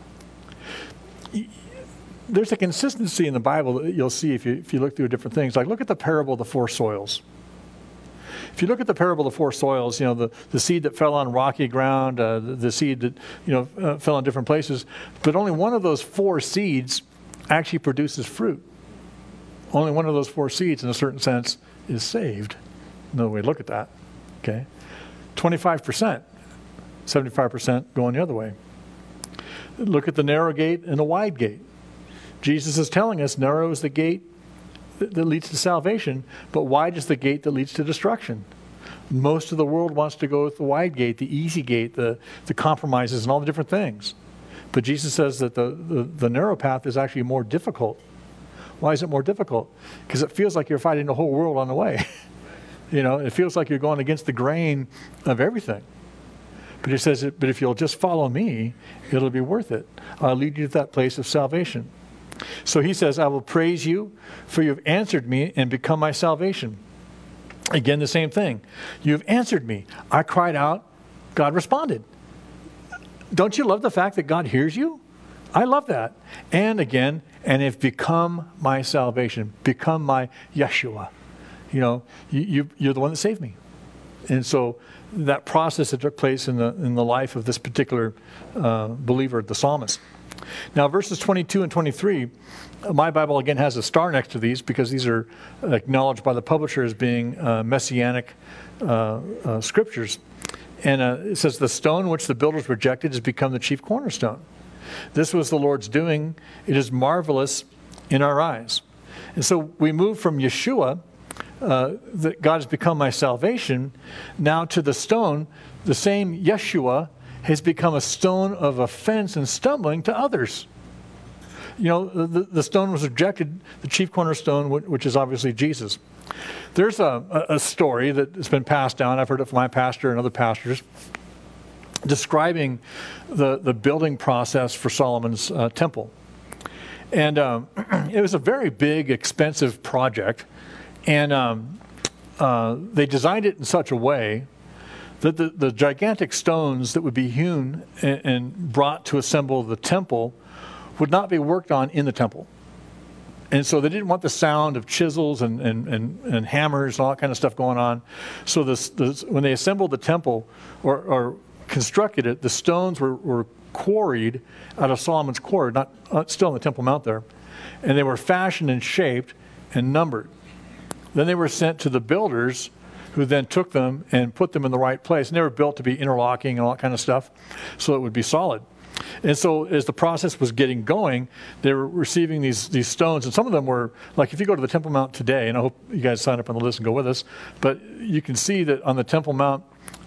There's a consistency in the Bible that you'll see if you look through different things. Like look at the parable of the four soils. If you look at the parable of the four soils, the seed that fell on rocky ground, the seed that fell on different places, but only one of those four seeds actually produces fruit. Only one of those four seeds, in a certain sense, is saved. Another way to look at that. Okay, 25%, 75% going the other way. Look at the narrow gate and the wide gate. Jesus is telling us narrow is the gate that leads to salvation, but wide is the gate that leads to destruction. Most of the world wants to go with the wide gate, the easy gate, the compromises and all the different things. But Jesus says that the narrow path is actually more difficult. Why is it more difficult? Because it feels like you're fighting the whole world on the way. It feels like you're going against the grain of everything. But he says, but if you'll just follow me, it'll be worth it. I'll lead you to that place of salvation. So he says, I will praise you, for you have answered me and become my salvation. Again, the same thing. You have answered me. I cried out. God responded. Don't you love the fact that God hears you? I love that. And again, and have become my salvation, become my Yeshua. You're the one that saved me. And so that process that took place in the life of this particular believer, the psalmist. Now, verses 22 and 23, my Bible again has a star next to these because these are acknowledged by the publisher as being messianic scriptures. And it says, the stone which the builders rejected has become the chief cornerstone. This was the Lord's doing. It is marvelous in our eyes. And so we move from Yeshua, that God has become my salvation, now to the stone. The same Yeshua has become a stone of offense and stumbling to others. The stone was rejected, the chief cornerstone, which is obviously Jesus. There's a story that's been passed down. I've heard it from my pastor and other pastors, describing the building process for Solomon's temple. And it was a very big, expensive project. And they designed it in such a way that the gigantic stones that would be hewn and brought to assemble the temple would not be worked on in the temple. And so they didn't want the sound of chisels and hammers and all that kind of stuff going on. So when they assembled the temple or constructed it, the stones were quarried out of Solomon's quarry, not still on the Temple Mount there. And they were fashioned and shaped and numbered. Then they were sent to the builders, who then took them and put them in the right place. And they were built to be interlocking and all that kind of stuff, so it would be solid. And so as the process was getting going, they were receiving these stones. And some of them were, like if you go to the Temple Mount today, and I hope you guys sign up on the list and go with us, but you can see that on the Temple Mount,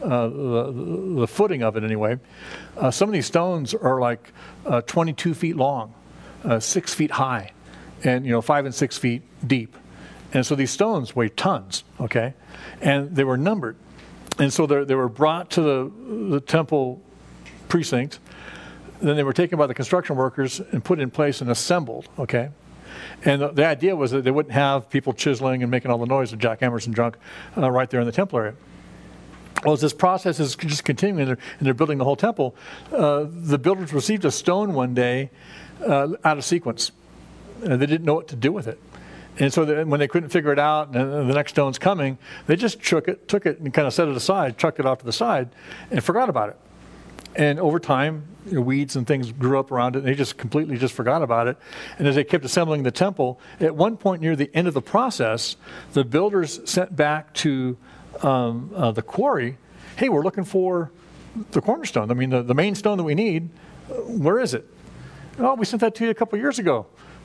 the footing of it anyway, some of these stones are like 22 feet long, 6 feet high, and 5 and 6 feet deep. And so these stones weigh tons, okay? And they were numbered. And so they were brought to the temple precinct. Then they were taken by the construction workers and put in place and assembled, okay? And the idea was that they wouldn't have people chiseling and making all the noise with jackhammers and junk right there in the temple area. Well, as this process is just continuing and they're building the whole temple, the builders received a stone one day out of sequence. They didn't know what to do with it. And so when they couldn't figure it out and the next stone's coming, they just took it and kind of set it aside, chucked it off to the side, and forgot about it. And over time, weeds and things grew up around it, and they just completely just forgot about it. And as they kept assembling the temple, at one point near the end of the process, the builders sent back to the quarry, hey, we're looking for the cornerstone. I mean, the main stone that we need, where is it? Oh, we sent that to you a couple years ago.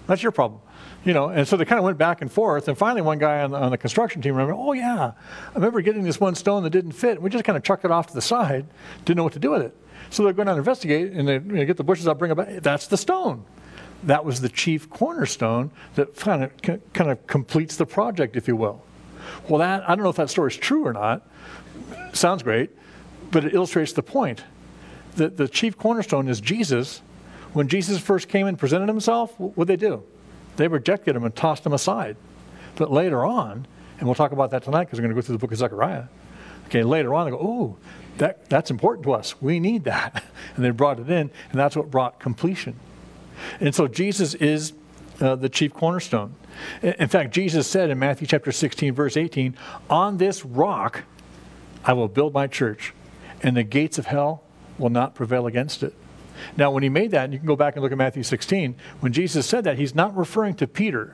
That's your problem. And so they kind of went back and forth. And finally, one guy on the construction team remembered, oh, yeah, I remember getting this one stone that didn't fit. We just kind of chucked it off to the side, didn't know what to do with it. So they're going to investigate, and they get the bushes out, bring it back. That's the stone. That was the chief cornerstone that kind of completes the project, if you will. Well, I don't know if that story is true or not. Sounds great, but it illustrates the point. The chief cornerstone is Jesus. When Jesus first came and presented himself, what did they do? They rejected him and tossed him aside. But later on, and we'll talk about that tonight because we're going to go through the book of Zechariah. Okay, later on they go, oh, that's important to us. We need that. And they brought it in, and that's what brought completion. And so Jesus is the chief cornerstone. In fact, Jesus said in Matthew chapter 16, verse 18, on this rock I will build my church, and the gates of hell will not prevail against it. Now, when he made that, and you can go back and look at Matthew 16, when Jesus said that, he's not referring to Peter.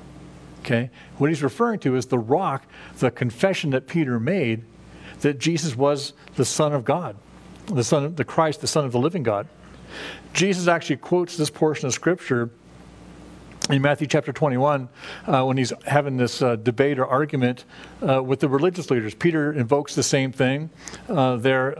Okay? What he's referring to is the rock, the confession that Peter made, that Jesus was the Son of God, the Christ, the Son of the living God. Jesus actually quotes this portion of Scripture in Matthew chapter 21 when he's having this debate or argument with the religious leaders. Peter invokes the same thing there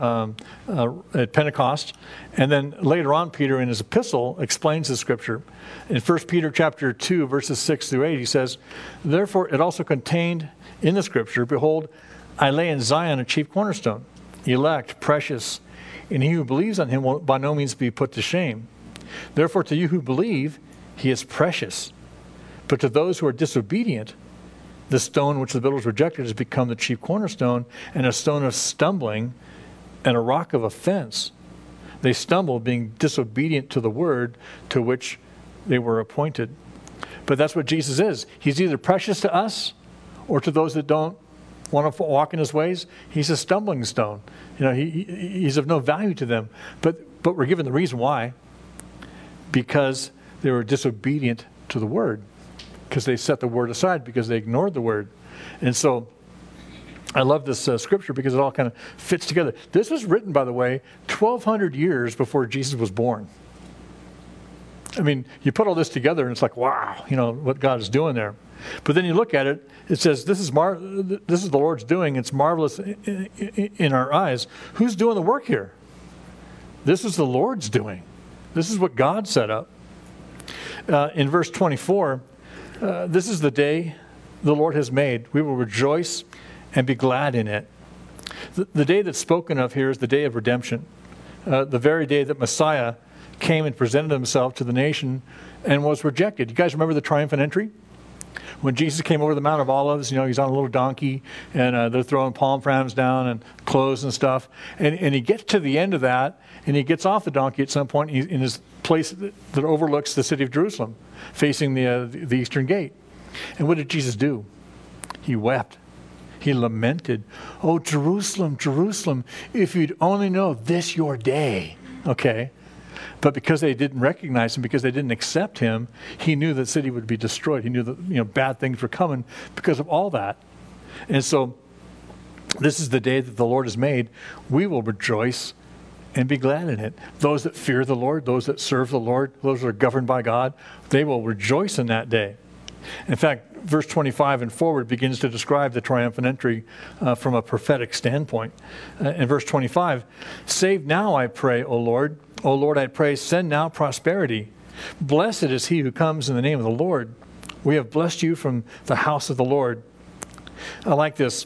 at Pentecost. And then later on, Peter in his epistle explains the Scripture. In 1 Peter chapter 2, verses 6 through 8, he says, therefore it also contained in the Scripture, behold, I lay in Zion a chief cornerstone, elect, precious, and he who believes on him will by no means be put to shame. Therefore to you who believe, he is precious. But to those who are disobedient, the stone which the builders rejected has become the chief cornerstone, and a stone of stumbling and a rock of offense. They stumble, being disobedient to the word to which they were appointed. But that's what Jesus is. He's either precious to us or to those that don't want to walk in his ways. He's a stumbling stone. He's of no value to them. But we're given the reason why. Because they were disobedient to the word. Because they set the word aside, because they ignored the word. And so I love this scripture because it all kind of fits together. This was written, by the way, 1,200 years before Jesus was born. I mean, you put all this together and it's like, wow, what God is doing there. But then you look at it, it says, this is the Lord's doing. It's marvelous in our eyes. Who's doing the work here? This is the Lord's doing. This is what God set up. In verse 24, this is the day the Lord has made. We will rejoice and be glad in it. The day that's spoken of here is the day of redemption. The very day that Messiah came and presented himself to the nation and was rejected. You guys remember the triumphant entry? When Jesus came over the Mount of Olives, he's on a little donkey, and they're throwing palm fronds down and clothes and stuff. And he gets to the end of that, and he gets off the donkey at some point in his place that overlooks the city of Jerusalem, facing the eastern gate. And what did Jesus do? He wept. He lamented, oh, Jerusalem, Jerusalem, if you'd only know this your day. Okay? But because they didn't recognize him, because they didn't accept him, he knew the city would be destroyed. He knew that bad things were coming because of all that. And so this is the day that the Lord has made. We will rejoice and be glad in it. Those that fear the Lord, those that serve the Lord, those that are governed by God, they will rejoice in that day. In fact, verse 25 and forward begins to describe the triumphant entry from a prophetic standpoint. In verse 25, save now, I pray, O Lord. O Lord, I pray, send now prosperity. Blessed is he who comes in the name of the Lord. We have blessed you from the house of the Lord. I like this,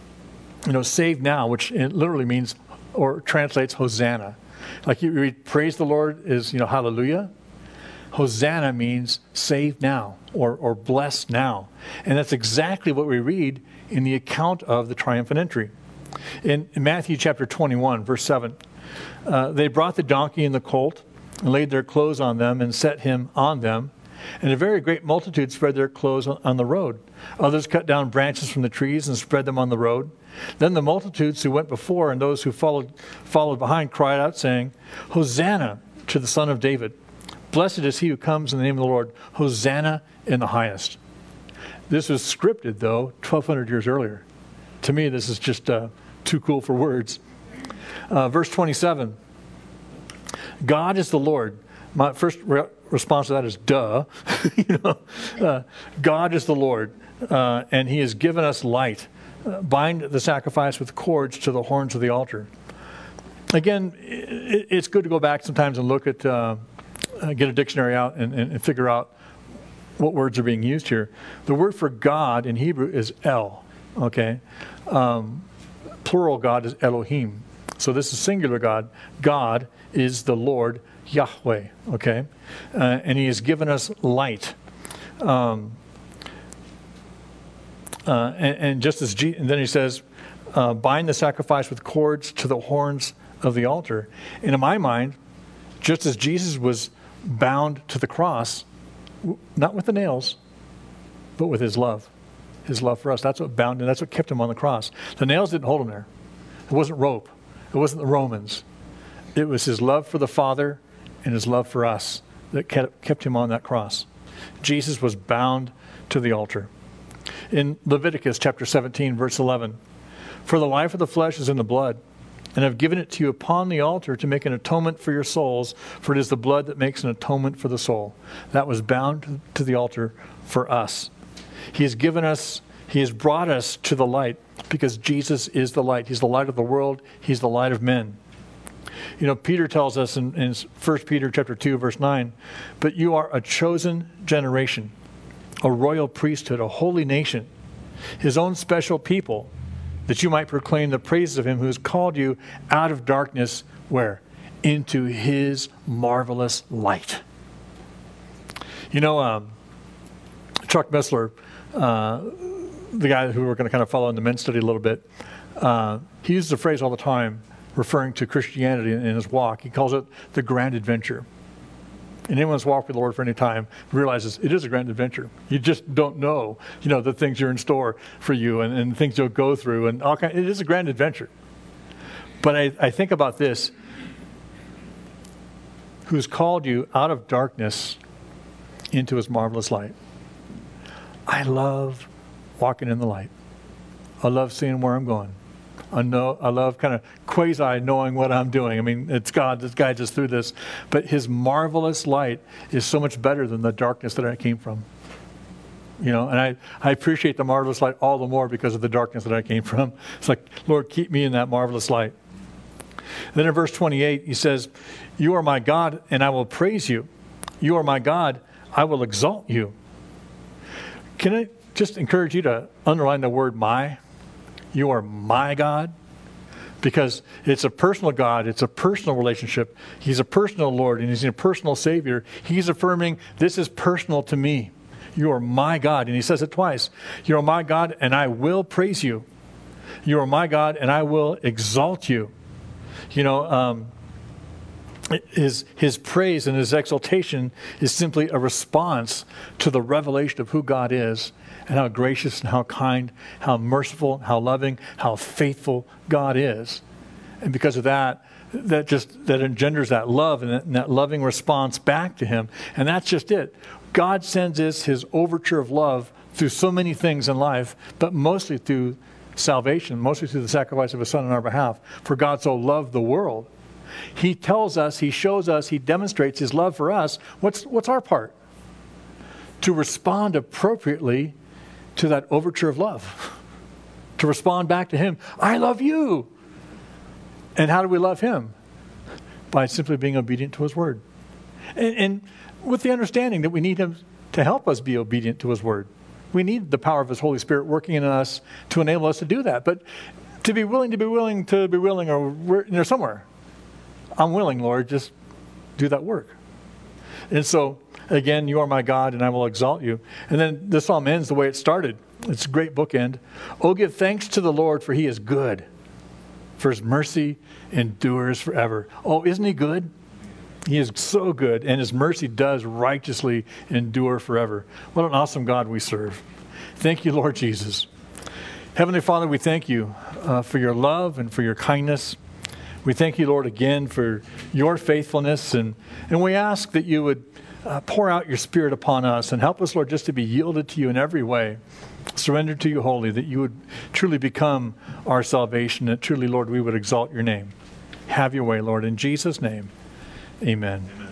save now, which it literally means or translates Hosanna. Like you read, praise the Lord is, hallelujah. Hosanna means save now or bless now. And that's exactly what we read in the account of the triumphant entry. In Matthew chapter 21, verse 7, they brought the donkey and the colt and laid their clothes on them and set him on them. And a very great multitude spread their clothes on the road. Others cut down branches from the trees and spread them on the road. Then the multitudes who went before and those who followed behind cried out, saying, Hosanna to the Son of David. Blessed is he who comes in the name of the Lord. Hosanna in the highest. This was scripted, though, 1,200 years earlier. To me, this is just too cool for words. Verse 27. God is the Lord. First, response to that is duh. God is the Lord, and he has given us light. Bind the sacrifice with cords to the horns of the altar. Again, it's good to go back sometimes and look at, get a dictionary out and figure out what words are being used here. The word for God in Hebrew is El, okay? Plural God is Elohim. So this is singular God. God is the Lord Yahweh, okay? And he has given us light. And just as and then he says, bind the sacrifice with cords to the horns of the altar. And in my mind, just as Jesus was bound to the cross, not with the nails, but with his love for us. That's what bound him. That's what kept him on the cross. The nails didn't hold him there. It wasn't rope. It wasn't the Romans. It was his love for the Father and his love for us that kept him on that cross. Jesus was bound to the altar. In Leviticus chapter 17, verse 11, for the life of the flesh is in the blood, and I've given it to you upon the altar to make an atonement for your souls, for it is the blood that makes an atonement for the soul. That was bound to the altar for us. He has brought us to the light because Jesus is the light. He's the light of the world. He's the light of men. Peter tells us in 1 Peter chapter 2, verse 9, but you are a chosen generation, a royal priesthood, a holy nation, his own special people, that you might proclaim the praises of him who has called you out of darkness, where? Into his marvelous light. Chuck Missler, the guy who we're going to kind of follow in the men's study a little bit, he uses a phrase all the time referring to Christianity in his walk. He calls it the grand adventure. And anyone who's walked with the Lord for any time realizes it is a grand adventure. You just don't know, the things are in store for you and things you'll go through. And it is a grand adventure. But I think about this. Who's called you out of darkness into his marvelous light. I love walking in the light. I love seeing where I'm going. I love kind of quasi knowing what I'm doing. I mean, it's God that guides us through this. But his marvelous light is so much better than the darkness that I came from. And I appreciate the marvelous light all the more because of the darkness that I came from. It's like, Lord, keep me in that marvelous light. Then in verse 28, he says, you are my God, and I will praise you. You are my God, I will exalt you. Can I just encourage you to underline the word my? You are my God, because it's a personal God. It's a personal relationship. He's a personal Lord, and he's a personal Savior. He's affirming, this is personal to me. You are my God. And he says it twice. You are my God, and I will praise you. You are my God, and I will exalt you. His praise and his exaltation is simply a response to the revelation of who God is, and how gracious and how kind, how merciful, how loving, how faithful God is. And because of that engenders that love and that loving response back to him. And that's just it. God sends us his overture of love through so many things in life, but mostly through salvation, mostly through the sacrifice of his Son on our behalf. For God so loved the world. He tells us, he shows us, he demonstrates his love for us. What's our part? To respond appropriately to that overture of love. To respond back to him, I love you. And how do we love him? By simply being obedient to his word. And with the understanding that we need him to help us be obedient to his word. We need the power of his Holy Spirit working in us to enable us to do that. But to be willing, or we're somewhere. I'm willing, Lord, just do that work. And so, again, you are my God, and I will exalt you. And then the psalm ends the way it started. It's a great bookend. Oh, give thanks to the Lord, for he is good. For his mercy endures forever. Oh, isn't he good? He is so good, and his mercy does righteously endure forever. What an awesome God we serve. Thank you, Lord Jesus. Heavenly Father, we thank you for your love and for your kindness. We thank you, Lord, again for your faithfulness, and we ask that you would pour out your Spirit upon us and help us, Lord, just to be yielded to you in every way, surrendered to you wholly, that you would truly become our salvation, that truly, Lord, we would exalt your name. Have your way, Lord, in Jesus' name, amen.